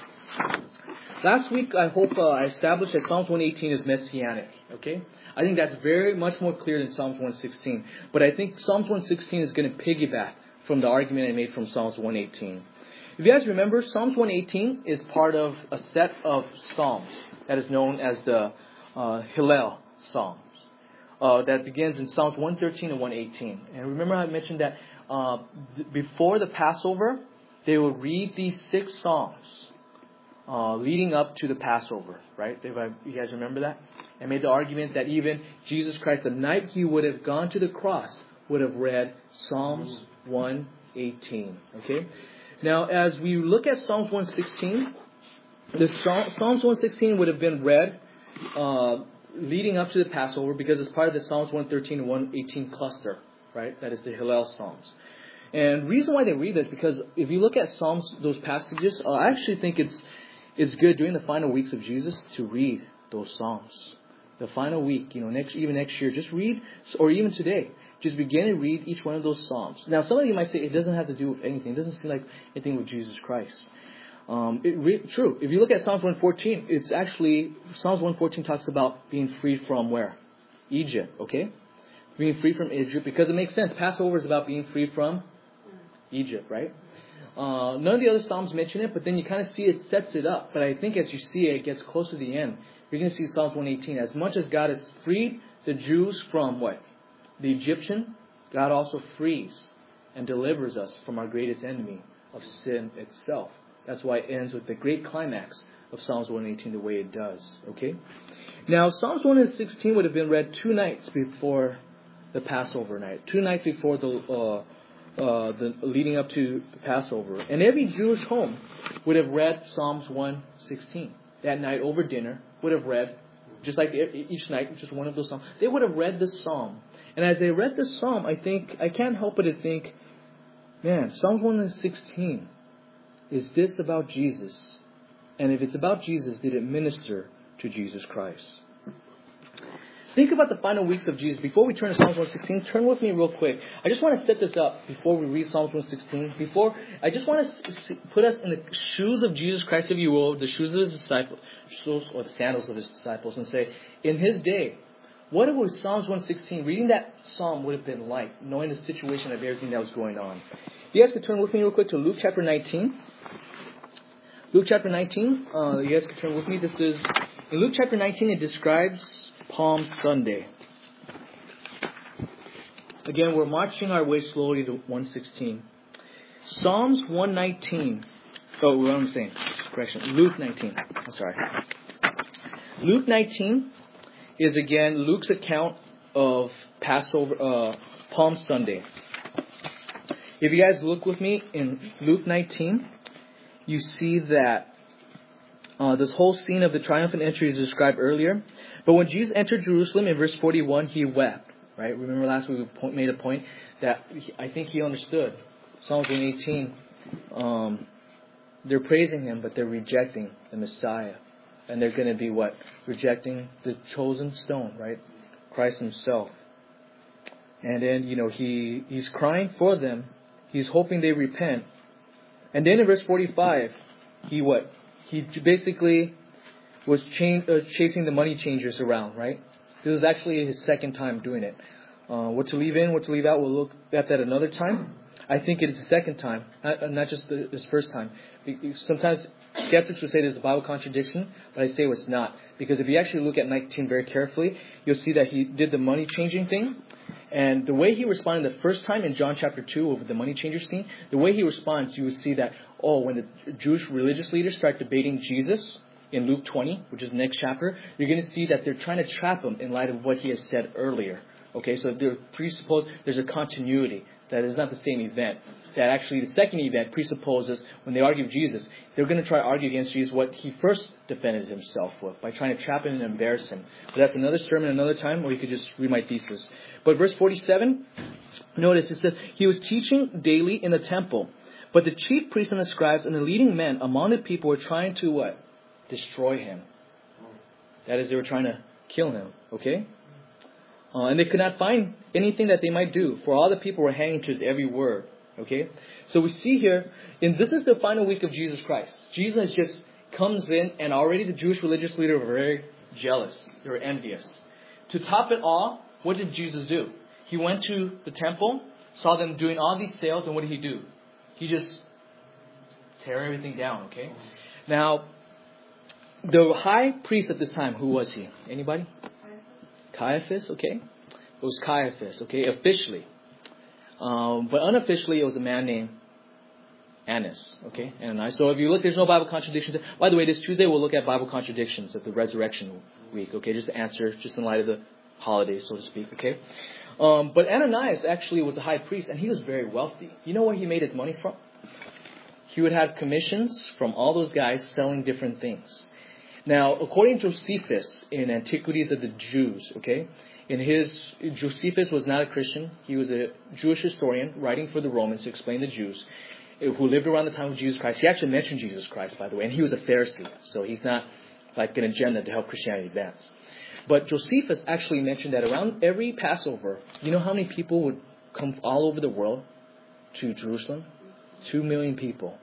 Last week, I hope I established that Psalms 118 is messianic. Okay? I think that's very much more clear than Psalms 116. But I think Psalms 116 is going to piggyback from the argument I made from Psalms 118. If you guys remember, Psalms 118 is part of a set of Psalms that is known as the Hallel Psalms. That begins in Psalms 113 and 118. And remember I mentioned that before the Passover, they will read these 6 Psalms leading up to the Passover, right? You guys remember that? And made the argument that even Jesus Christ, the night he would have gone to the cross, would have read Psalms 118. Okay? Now, as we look at Psalms 116, Psalms 116 would have been read leading up to the Passover because it's part of the Psalms 113 and 118 cluster, right? That is the Hallel Psalms. And the reason why they read this is because if you look at Psalms, those passages, I actually think it's good during the final weeks of Jesus to read those Psalms. The final week, even next year, just read, or even today, just begin to read each one of those Psalms. Now, some of you might say it doesn't have to do with anything. It doesn't seem like anything with Jesus Christ. True. If you look at Psalms 114, it's actually, Psalms 114 talks about being free from where? Egypt, okay? Being free from Egypt, because it makes sense. Passover is about being free from Egypt, right? None of the other Psalms mention it, but then you kind of see it sets it up. But I think as you see it gets close to the end, you're going to see Psalms 118. As much as God has freed the Jews from what? The Egyptian, God also frees and delivers us from our greatest enemy of sin itself. That's why it ends with the great climax of Psalms 118 the way it does. Okay? Now, Psalms 116 would have been read 2 nights before the Passover night, 2 nights before the leading up to Passover. And every Jewish home would have read Psalms 116. That night over dinner would have read, just like each night, just one of those psalms. They would have read this psalm. And as they read this psalm, I can't help but to think, man, Psalms 116, is this about Jesus? And if it's about Jesus, did it minister to Jesus Christ? Think about the final weeks of Jesus. Before we turn to Psalms 116, turn with me real quick. I just want to set this up before we read Psalms 116. I just want to put us in the shoes of Jesus Christ, if you will, the shoes of his disciples, or the sandals of his disciples, and say, in his day, what would Psalms 116, reading that psalm, would have been like, knowing the situation of everything that was going on? You guys could turn with me real quick to Luke chapter 19. Luke chapter 19, you guys could turn with me. This is, in Luke chapter 19, it describes Palm Sunday. Again, we're marching our way slowly to 116. Psalms 119. Oh, what am I saying? Correction. Luke 19. I'm sorry. Luke 19 is again Luke's account of Passover, Palm Sunday. If you guys look with me in Luke 19, you see that this whole scene of the triumphant entry is described earlier. But when Jesus entered Jerusalem in verse 41, he wept. Right? Remember last week we made a point that I think he understood. Psalms 118, they're praising him, but they're rejecting the Messiah. And they're going to be what? Rejecting the chosen stone, right? Christ himself. And then, he's crying for them. He's hoping they repent. And then in verse 45, he basically was chasing the money changers around, right? This is actually his second time doing it. What to leave in, what to leave out, we'll look at that another time. I think it is the second time, not just this first time. Sometimes skeptics will say there's a Bible contradiction, but I say it's not. Because if you actually look at 19 very carefully, you'll see that he did the money changing thing. And the way he responded the first time in John chapter 2 over the money changer scene, the way he responds, you would see that, when the Jewish religious leaders start debating Jesus in Luke 20, which is the next chapter, you're going to see that they're trying to trap him in light of what he has said earlier. Okay, so they're presuppose there's a continuity. That is not the same event. That actually the second event presupposes when they argue with Jesus, they're going to try to argue against Jesus what he first defended himself with by trying to trap him and embarrass him. But that's another sermon another time, or you could just read my thesis. But verse 47, notice it says, he was teaching daily in the temple, but the chief priests and the scribes and the leading men among the people were trying to what? Destroy him. That is, they were trying to kill him. Okay? And they could not find anything that they might do, for all the people were hanging to his every word. Okay? So we see here, this is the final week of Jesus Christ. Jesus just comes in, and already the Jewish religious leaders were very jealous. They were envious. To top it all, what did Jesus do? He went to the temple, saw them doing all these sales, and what did he do? He just tear everything down. Okay? Now, the high priest at this time, who was he? Anybody? Caiaphas, okay? It was Caiaphas, okay, officially. But unofficially, it was a man named Annas, okay? Ananias. So if you look, there's no Bible contradictions. By the way, this Tuesday we'll look at Bible contradictions at the Resurrection Week, okay? Just to answer, just in light of the holidays, so to speak, okay? But Ananias actually was a high priest, and he was very wealthy. You know where he made his money from? He would have commissions from all those guys selling different things. Now, according to Josephus in Antiquities of the Jews, okay, Josephus was not a Christian. He was a Jewish historian writing for the Romans to explain the Jews who lived around the time of Jesus Christ. He actually mentioned Jesus Christ, by the way, and he was a Pharisee, so he's not like an agenda to help Christianity advance. But Josephus actually mentioned that around every Passover, you know how many people would come all over the world to Jerusalem? 2 million people.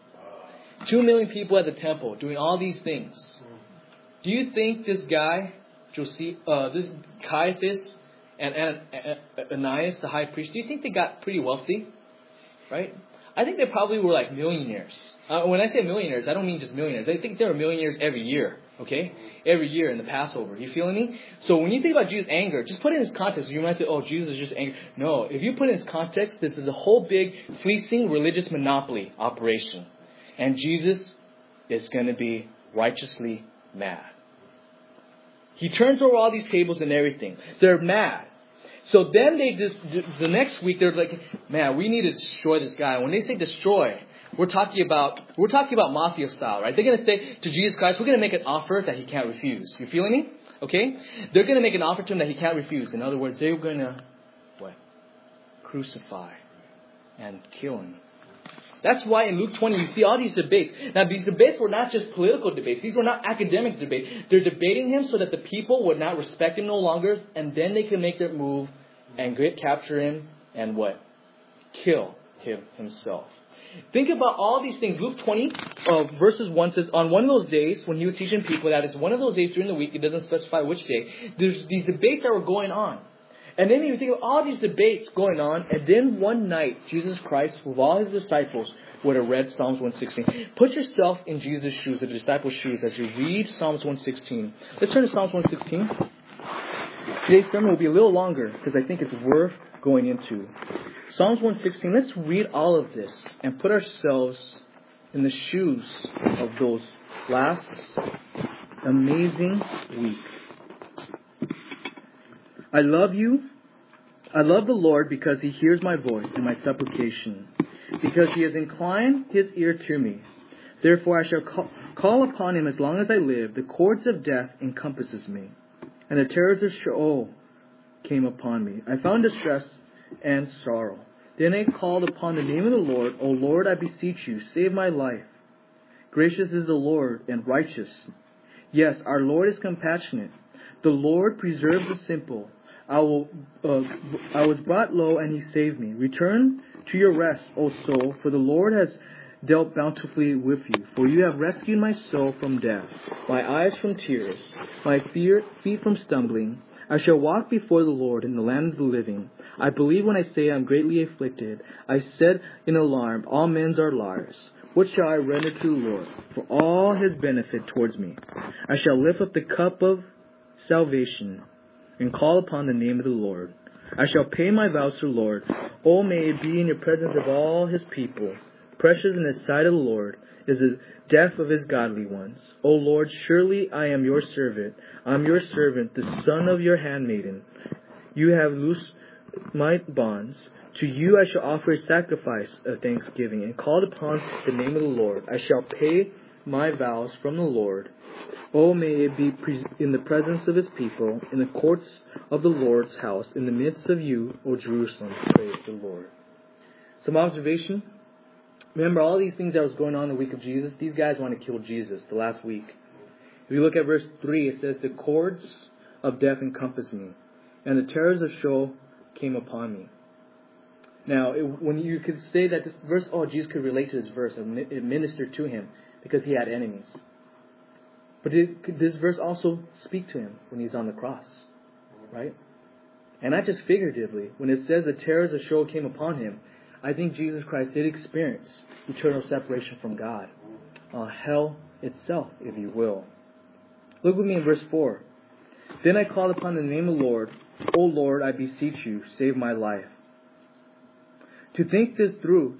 2 million people at the temple doing all these things. Do you think this guy, this Caiaphas and Ananias, the high priest, do you think they got pretty wealthy? Right? I think they probably were like millionaires. When I say millionaires, I don't mean just millionaires. I think they were millionaires every year. Okay? Every year in the Passover. You feeling me? So when you think about Jesus' anger, just put it in its context. You might say, Jesus is just angry. No, if you put it in its context, this is a whole big fleecing religious monopoly operation. And Jesus is going to be righteously mad. He turns over all these tables and everything. They're mad. So then the next week they're like, man, we need to destroy this guy. When they say destroy, we're talking about mafia style, right? They're going to say to Jesus Christ, we're going to make an offer that he can't refuse. You feeling me? Okay? They're going to make an offer to him that he can't refuse. In other words, they're going to, crucify and kill him. That's why in Luke 20 you see all these debates. Now these debates were not just political debates. These were not academic debates. They're debating him so that the people would not respect him no longer, and then they can make their move and capture him and kill him himself. Think about all these things. Luke 20 verses 1 says, on one of those days when he was teaching people, that is one of those days during the week, it doesn't specify which day, there's these debates that were going on. And then you think of all these debates going on, and then one night, Jesus Christ, with all his disciples, would have read Psalms 116. Put yourself in Jesus' shoes, the disciples' shoes, as you read Psalms 116. Let's turn to Psalms 116. Today's sermon will be a little longer, because I think it's worth going into. Psalms 116, let's read all of this, and put ourselves in the shoes of those last amazing week. I love you. I love the Lord because he hears my voice and my supplication, because he has inclined his ear to me. Therefore I shall call upon him as long as I live. The cords of death encompasses me, and the terrors of Sheol came upon me. I found distress and sorrow. Then I called upon the name of the Lord. O Lord, I beseech you, save my life. Gracious is the Lord and righteous. Yes, our Lord is compassionate. The Lord preserves the simple. I was brought low, and he saved me. Return to your rest, O soul, for the Lord has dealt bountifully with you. For you have rescued my soul from death, my eyes from tears, my feet from stumbling. I shall walk before the Lord in the land of the living. I believe when I say I am greatly afflicted. I said in alarm, all men are liars. What shall I render to the Lord for all his benefit towards me? I shall lift up the cup of salvation and call upon the name of the Lord. I shall pay my vows to the Lord. Oh, may it be in your presence of all his people. Precious in the sight of the Lord is the death of his godly ones. O Lord, surely I am your servant. I am your servant, the son of your handmaiden. You have loosed my bonds. To you I shall offer a sacrifice of thanksgiving and call upon the name of the Lord. I shall pay my vows from the Lord. Oh, may it be in the presence of his people, in the courts of the Lord's house, in the midst of you, O Jerusalem. Praise the Lord. Some observation. Remember all these things that was going on in the week of Jesus? These guys want to kill Jesus the last week. If you look at verse 3, it says, the cords of death encompassed me, and the terrors of Sheol came upon me. Now, when you could say that this verse, Jesus could relate to this verse and it ministered to him because he had enemies. But could this verse also speak to him when he's on the cross? Right? And not just figuratively. When it says the terrors of Sheol came upon him, I think Jesus Christ did experience eternal separation from God. Hell itself, if you will. Look with me in verse 4. Then I called upon the name of the Lord. O Lord, I beseech you, save my life. To think this through,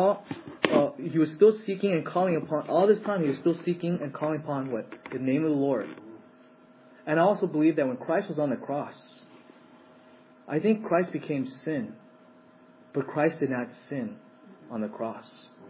he was still seeking and calling upon, all this time he was still seeking and calling upon what? The name of the Lord. And I also believe that when Christ was on the cross, I think Christ became sin. But Christ did not sin on the cross.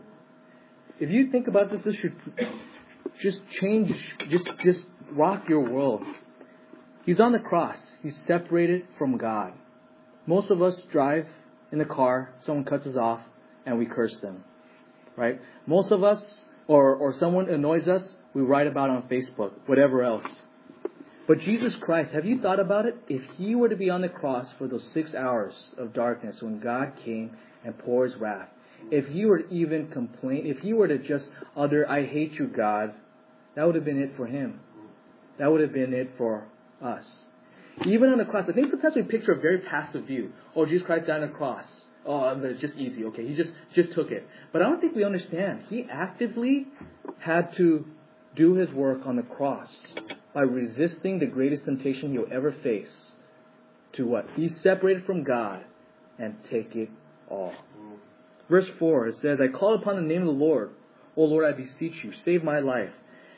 If you think about this should just change, just rock your world. He's on the cross. He's separated from God. Most of us drive in the car, someone cuts us off, and we curse them. Right? Most of us, or someone annoys us, we write about on Facebook, whatever else. But Jesus Christ, have you thought about it? If he were to be on the cross for those 6 hours of darkness when God came and poured his wrath, if he were to even complain, if he were to just utter, I hate you, God, that would have been it for him. That would have been it for us. Even on the cross, I think sometimes we picture a very passive view. Oh, Jesus Christ died on the cross. Oh, it's just easy. Okay, he just took it. But I don't think we understand. He actively had to do his work on the cross by resisting the greatest temptation he'll ever face. To what? He's separated from God and take it all. Verse 4, it says, I call upon the name of the Lord. O Lord, I beseech you, save my life.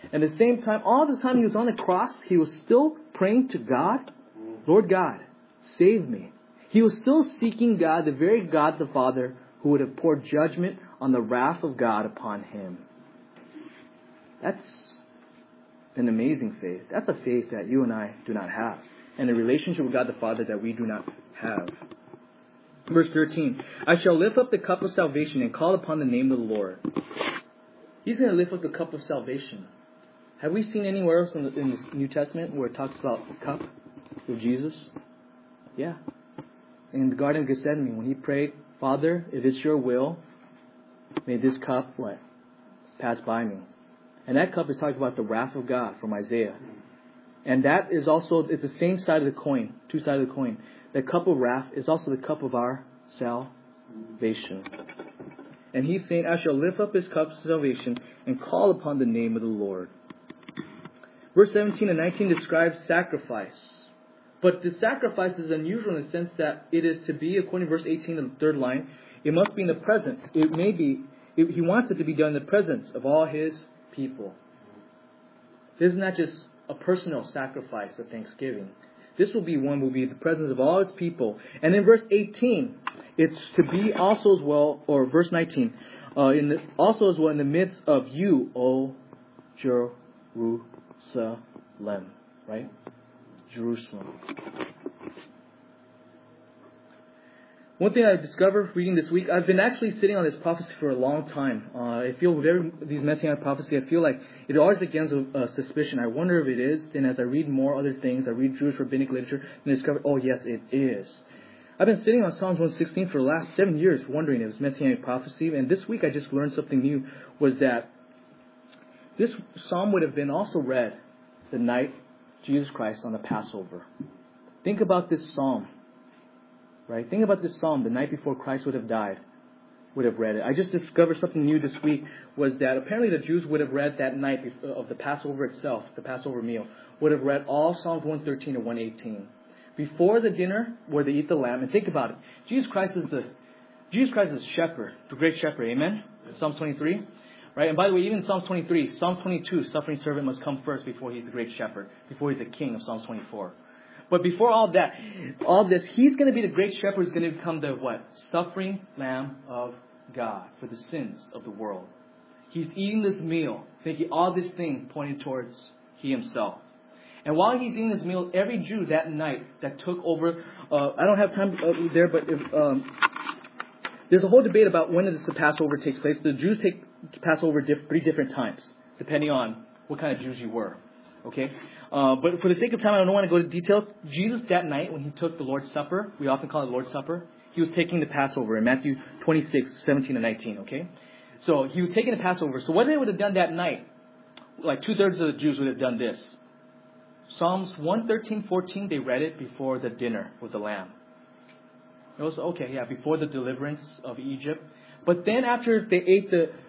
And at the same time, all the time he was on the cross, he was still praying to God, Lord God, save me. He was still seeking God, the very God the Father, who would have poured judgment on the wrath of God upon him. That's an amazing faith. That's a faith that you and I do not have. And a relationship with God the Father that we do not have. Verse 13, I shall lift up the cup of salvation and call upon the name of the Lord. He's going to lift up the cup of salvation. Have we seen anywhere else in the New Testament where it talks about the cup of Jesus? Yeah. In the Garden of Gethsemane, when he prayed, Father, if it's your will, may this cup, what? Pass by me. And that cup is talking about the wrath of God from Isaiah. And that is also, it's the same side of the coin, two sides of the coin. The cup of wrath is also the cup of our salvation. And he's saying, I shall lift up his cup of salvation and call upon the name of the Lord. Verse 17 and 19 describes sacrifice. But the sacrifice is unusual in the sense that it is to be, according to verse 18 of the third line, it must be in the presence. It may be, he wants it to be done in the presence of all his people. This is not just a personal sacrifice of thanksgiving. This will be the presence of all his people. And in verse 18, it's to be also as well, or verse 19, also as well in the midst of you, O Jerusalem. Right? Jerusalem. One thing I discovered reading this week, I've been actually sitting on this prophecy for a long time. I feel these messianic prophecies, I feel like it always begins with suspicion. I wonder if it is. Then as I read more other things, I read Jewish rabbinic literature, and I discover, oh yes, it is. I've been sitting on Psalms 116 for the last 7 years, wondering if it's messianic prophecy. And this week I just learned something new, was that this psalm would have been also read the night Jesus Christ on the Passover. Think about this psalm. Right? Think about this psalm the night before Christ would have died, would have read it. I just discovered something new this week, was that apparently the Jews would have read that night of the Passover itself, the Passover meal, would have read all Psalms 113 and 118. Before the dinner, where they eat the lamb, and think about it. Jesus Christ is the shepherd, the great shepherd, amen? Psalms 23. Right? And by the way, even in Psalms 23, Psalms 22, suffering servant must come first before he's the great shepherd, before he's the king of Psalms 24. But before all this, he's going to be the great shepherd, who's going to become the what? Suffering Lamb of God for the sins of the world. He's eating this meal, thinking all this thing pointing towards he himself. And while he's eating this meal, every Jew that night that took over, I don't have time there, but there's a whole debate about when the Passover takes place. The Jews take Passover 3 different times, depending on what kind of Jews you were. Okay? But for the sake of time, I don't want to go into detail. Jesus that night, when he took the Lord's Supper, we often call it the Lord's Supper, he was taking the Passover in Matthew 26, 17 and 19, okay? So he was taking the Passover. So what they would have done that night, like 2/3 of the Jews would have done this. Psalms 113, 14, they read it before the dinner with the lamb. It was, before the deliverance of Egypt. But then after they ate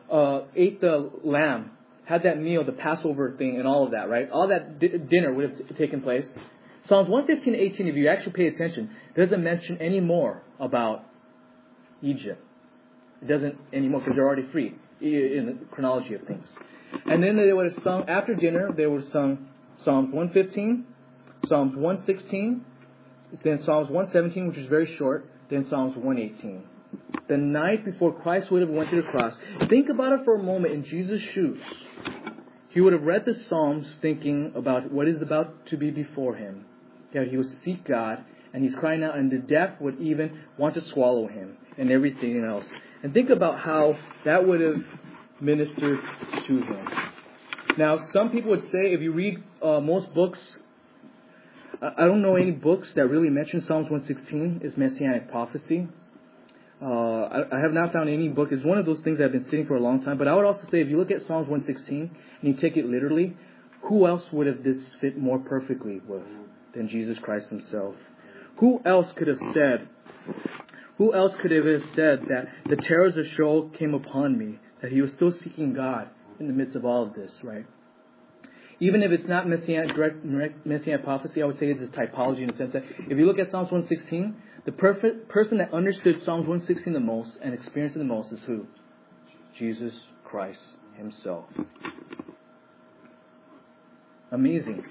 the lamb, had that meal, the Passover thing and all of that, right? All that dinner would have taken place. Psalms 115 and 18, if you actually pay attention, doesn't mention any more about Egypt. It doesn't anymore because they're already free in the chronology of things. And then they would have sung, after dinner, they would have sung Psalms 115, Psalms 116, then Psalms 117, which is very short, then Psalms 118. The night before Christ would have went to the cross. Think about it for a moment in Jesus' shoes. He would have read the Psalms thinking about what is about to be before him. That he would seek God, and he's crying out, and the death would even want to swallow him and everything else. And think about how that would have ministered to him. Now, some people would say, if you read most books, I don't know any books that really mention Psalms 116 as messianic prophecy. I have not found any book. It's one of those things that I've been sitting for a long time. But I would also say, if you look at Psalms 116 and you take it literally, who else would have this fit more perfectly with than Jesus Christ himself? Who else could have said that the terrors of Sheol came upon me, that he was still seeking God in the midst of all of this, right? Even if it's not direct messianic prophecy, I would say it's a typology in the sense that if you look at Psalms 116, the perfect person that understood Psalms 116 the most and experienced it the most is who? Jesus Christ himself. Amazing.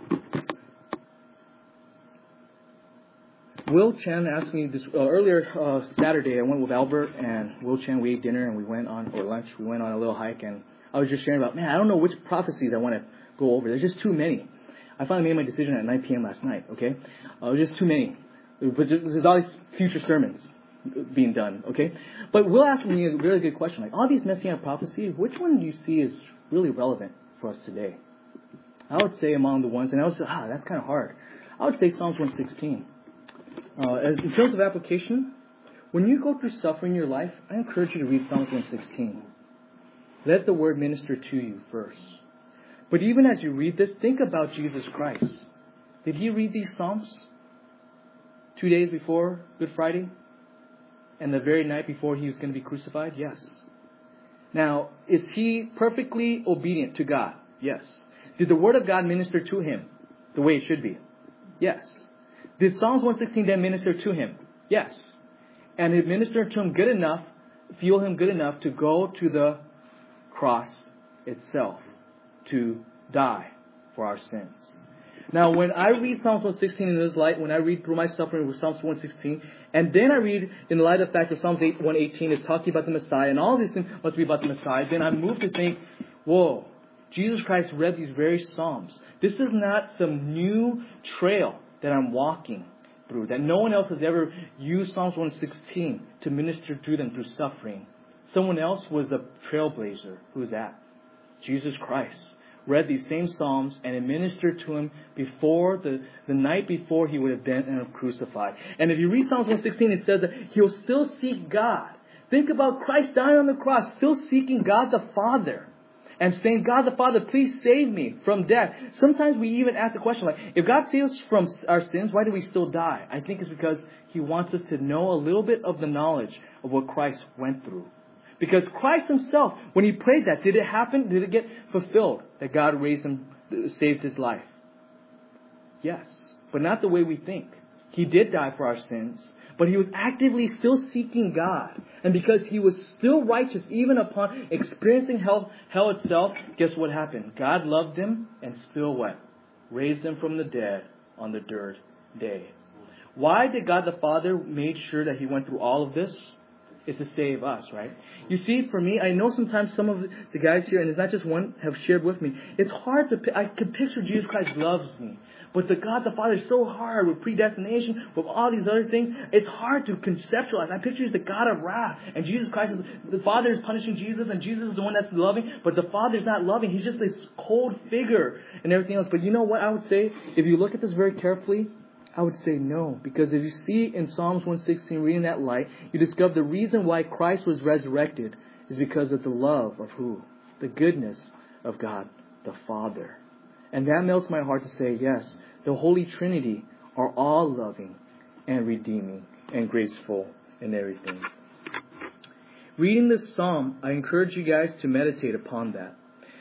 Will Chen asked me this earlier Saturday. I went with Albert and Will Chen. We ate dinner and we went on, or lunch. We went on a little hike, and I was just sharing about, man, I don't know which prophecies I want to go over. There's just too many. I finally made my decision at 9 p.m. last night. Okay, there's just too many. But there's all these future sermons being done. Okay, but Will asked me a really good question. Like all these messianic prophecies, which one do you see is really relevant for us today? I would say among the ones, and I would say, that's kind of hard. I would say Psalms 116. As in terms of application, when you go through suffering in your life, I encourage you to read Psalms 116. Let the word minister to you first. But even as you read this, think about Jesus Christ. Did he read these Psalms 2 days before Good Friday? And the very night before he was going to be crucified? Yes. Now, is he perfectly obedient to God? Yes. Did the word of God minister to him the way it should be? Yes. Did Psalms 116 then minister to him? Yes. And it ministered to him good enough, fuel him good enough to go to the cross itself, to die for our sins. Now, when I read Psalms 116 in this light, when I read through my suffering with Psalms 116, and then I read in the light of the fact that Psalms 118 is talking about the Messiah, and all these things must be about the Messiah, then I'm moved to think, whoa, Jesus Christ read these very Psalms. This is not some new trail that I'm walking through, that no one else has ever used Psalms 116 to minister to them through suffering. Someone else was the trailblazer. Who's that? Jesus Christ read these same Psalms and it ministered to him before the night before he would have been crucified. And if you read Psalms 116, it says that he'll still seek God. Think about Christ dying on the cross, still seeking God the Father. And saying, God the Father, please save me from death. Sometimes we even ask the question, like, if God saves us from our sins, why do we still die? I think it's because he wants us to know a little bit of the knowledge of what Christ went through. Because Christ himself, when he prayed that, did it happen? Did it get fulfilled? That God raised him, saved his life? Yes. But not the way we think. He did die for our sins. But he was actively still seeking God. And because he was still righteous, even upon experiencing hell itself, guess what happened? God loved him and still what? Raised him from the dead on the third day. Why did God the Father make sure that he went through all of this? It's to save us, right? You see, for me, I know sometimes some of the guys here, and it's not just one, have shared with me. It's hard I can picture Jesus Christ loves me. But the God the Father is so hard with predestination, with all these other things. It's hard to conceptualize. I picture he's the God of wrath. And Jesus Christ, the Father is punishing Jesus, and Jesus is the one that's loving. But the Father is not loving. He's just this cold figure and everything else. But you know what I would say? If you look at this very carefully, I would say no. Because if you see in Psalms 116, reading that light, you discover the reason why Christ was resurrected is because of the love of who? The goodness of God the Father. And that melts my heart to say, yes, the Holy Trinity are all loving and redeeming and graceful in everything. Reading this psalm, I encourage you guys to meditate upon that.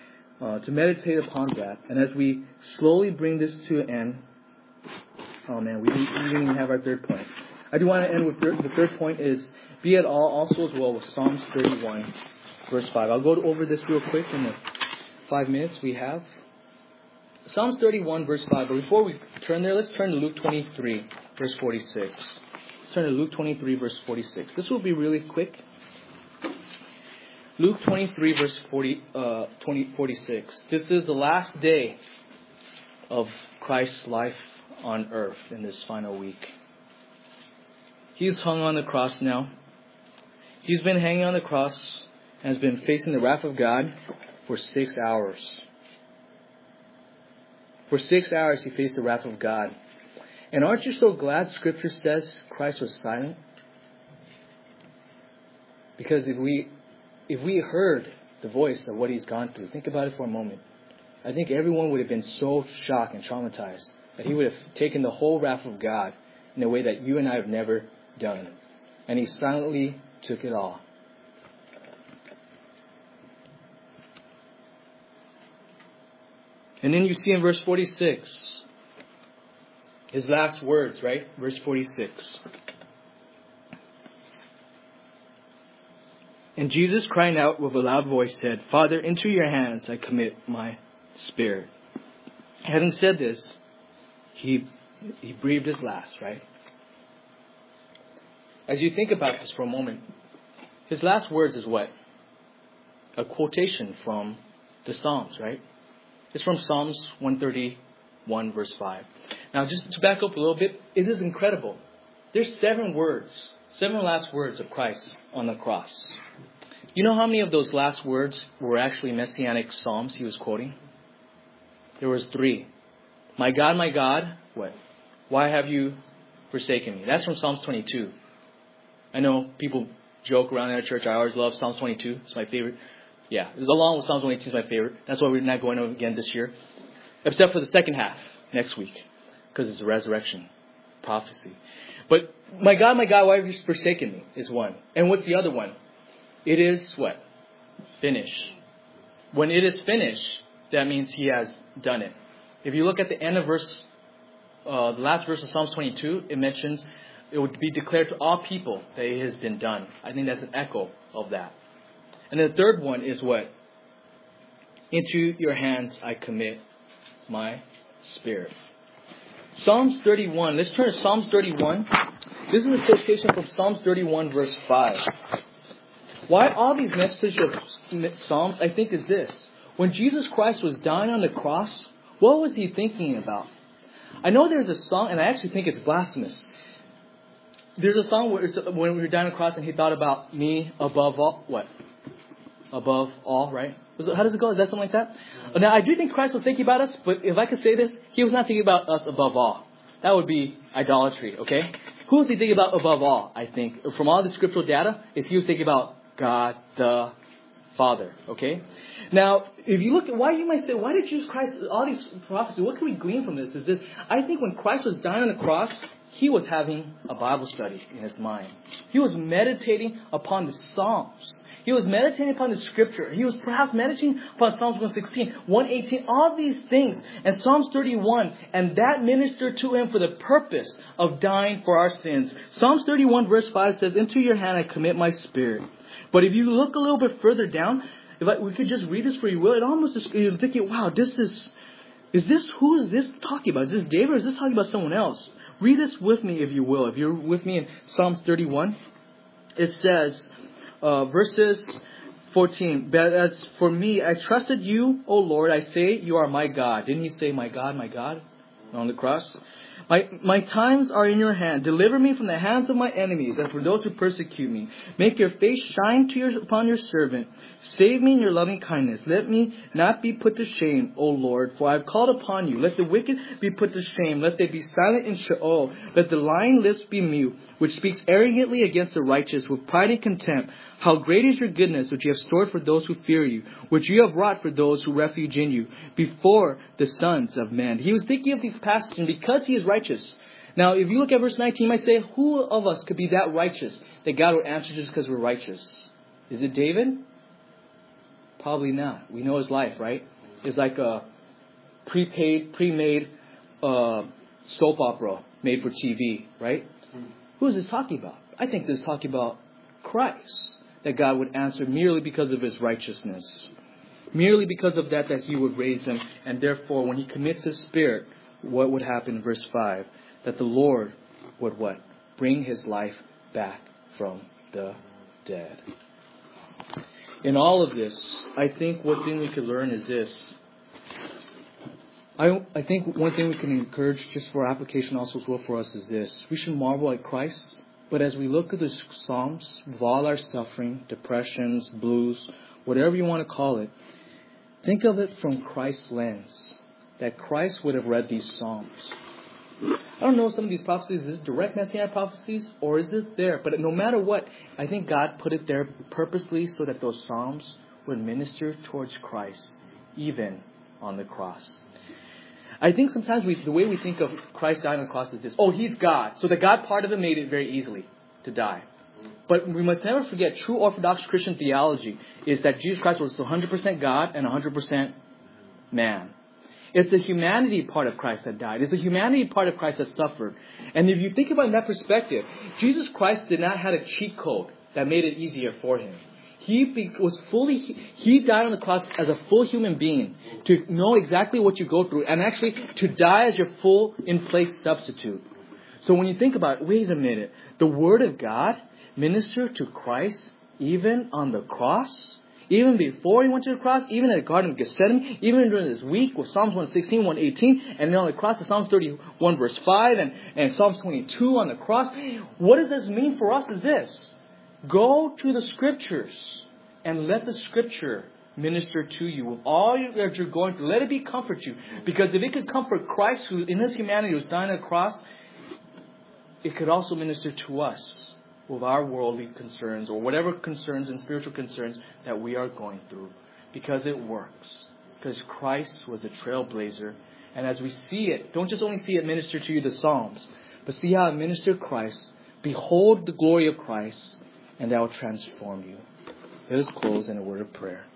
And as we slowly bring this to an end, oh man, we didn't even have our third point. I do want to end with the third point is, be at all also as well with Psalms 31, verse 5. I'll go over this real quick in the 5 minutes we have. Psalms 31, verse 5. But before we turn there, let's turn to Luke 23, verse 46. Let's turn to Luke 23, verse 46. This will be really quick. Luke 23, verse 46. This is the last day of Christ's life on earth in this final week. He's hung on the cross now. He's been hanging on the cross and has been facing the wrath of God for 6 hours. For 6 hours he faced the wrath of God. And aren't you so glad Scripture says Christ was silent? Because if we heard the voice of what he's gone through, think about it for a moment. I think everyone would have been so shocked and traumatized that he would have taken the whole wrath of God in a way that you and I have never done. And he silently took it all. And then you see in verse 46, his last words, right? Verse 46. And Jesus, crying out with a loud voice, said, Father, into your hands I commit my spirit. having said this, he breathed his last, right? As you think about this for a moment, his last words is what? A quotation from the Psalms, right? It's from Psalms 131, verse 5. Now, just to back up a little bit, it is incredible. There's 7 last words of Christ on the cross. You know how many of those last words were actually messianic psalms he was quoting? There was 3. My God, what? Why have you forsaken me? That's from Psalms 22. I know people joke around in our church. I always love Psalms 22. It's my favorite. Yeah, it's along with Psalms 22 is my favorite. That's why we're not going over again this year. Except for the second half next week. Because it's a resurrection prophecy. But my God, why have you forsaken me is one. And what's the other one? It is what? Finished. When it is finished, that means he has done it. If you look at the end of the last verse of Psalms 22, it mentions it would be declared to all people that it has been done. I think that's an echo of that. And the third one is what? Into your hands I commit my spirit. Psalms 31. Let's turn to Psalms 31. This is an association from Psalms 31 verse 5. Why all these messages of Psalms, I think, is this. When Jesus Christ was dying on the cross, what was he thinking about? I know there's a song, and I actually think it's blasphemous. There's a song where when we were dying on the cross and he thought about me above all. What? Above all, right? How does it go? Is that something like that? Now, I do think Christ was thinking about us, but if I could say this, he was not thinking about us above all. That would be idolatry, okay? Who was he thinking about above all, I think? From all the scriptural data, is he was thinking about God the Father, okay? Now, if you look at why you might say, why did Jesus Christ, all these prophecies, what can we glean from this? Is this, I think when Christ was dying on the cross, he was having a Bible study in his mind. He was meditating upon the Psalms. He was meditating upon the scripture. He was perhaps meditating upon Psalms 116, 118, all these things. And Psalms 31, and that ministered to him for the purpose of dying for our sins. Psalms 31 verse 5 says, into your hand I commit my spirit. But if you look a little bit further down, we could just read this for you, will it almost, you're thinking, wow, who is this talking about? Is this David or is this talking about someone else? Read this with me if you will. If you're with me in Psalms 31, it says, verses 14, but as for me, I trusted you, O Lord. I say, you are my God. Didn't he say, my God on the cross? My times are in your hand. Deliver me from the hands of my enemies and from those who persecute me. Make your face shine upon your servant. Save me in your loving kindness. Let me not be put to shame, O Lord, for I have called upon you. Let the wicked be put to shame. Let they be silent in Sheol. Let the lying lips be mute, which speaks arrogantly against the righteous with pride and contempt. How great is your goodness, which you have stored for those who fear you, which you have wrought for those who refuge in you, before the sons of men. He was thinking of these passages, and because he is righteous. Now, if you look at verse 19, you might say, who of us could be that righteous that God would answer just because we're righteous? Is it David? Probably not. We know his life, right? It's like a pre-made soap opera made for TV, right? Who is this talking about? I think this is talking about Christ. That God would answer merely because of his righteousness. Merely because of that he would raise him. And therefore, when he commits his spirit, what would happen in verse 5? That the Lord would what? Bring his life back from the dead. In all of this, I think one thing we could learn is this. I think one thing we can encourage just for application also as well for us is this. We should marvel at Christ. But as we look at the Psalms, with all our suffering, depressions, blues, whatever you want to call it, think of it from Christ's lens. That Christ would have read these Psalms. I don't know if some of these prophecies, is this direct messianic prophecies or is it there? But no matter what, I think God put it there purposely so that those Psalms would minister towards Christ, even on the cross. I think sometimes the way we think of Christ dying on the cross is this. Oh, he's God. So the God part of him made it very easily to die. But we must never forget, true Orthodox Christian theology is that Jesus Christ was 100% God and 100% man. It's the humanity part of Christ that died. It's the humanity part of Christ that suffered. And if you think about it in that perspective, Jesus Christ did not have a cheat code that made it easier for him. He died on the cross as a full human being to know exactly what you go through and actually to die as your full in place substitute. So when you think about it, wait a minute, the Word of God ministered to Christ even on the cross? Even before he went to the cross, even at the Garden of Gethsemane, even during this week with Psalms 116, 118, and then on the cross, Psalms 31 verse 5, and Psalms 22 on the cross. What does this mean for us is this. Go to the Scriptures and let the Scripture minister to you with all that you're going through. Let it be comfort you. Because if it could comfort Christ who in his humanity was dying on the cross, it could also minister to us with our worldly concerns or whatever concerns and spiritual concerns that we are going through. Because it works. Because Christ was the trailblazer. And as we see it, don't just only see it minister to you the Psalms, but see how it ministered Christ. Behold the glory of Christ, and that will transform you. Let us close in a word of prayer.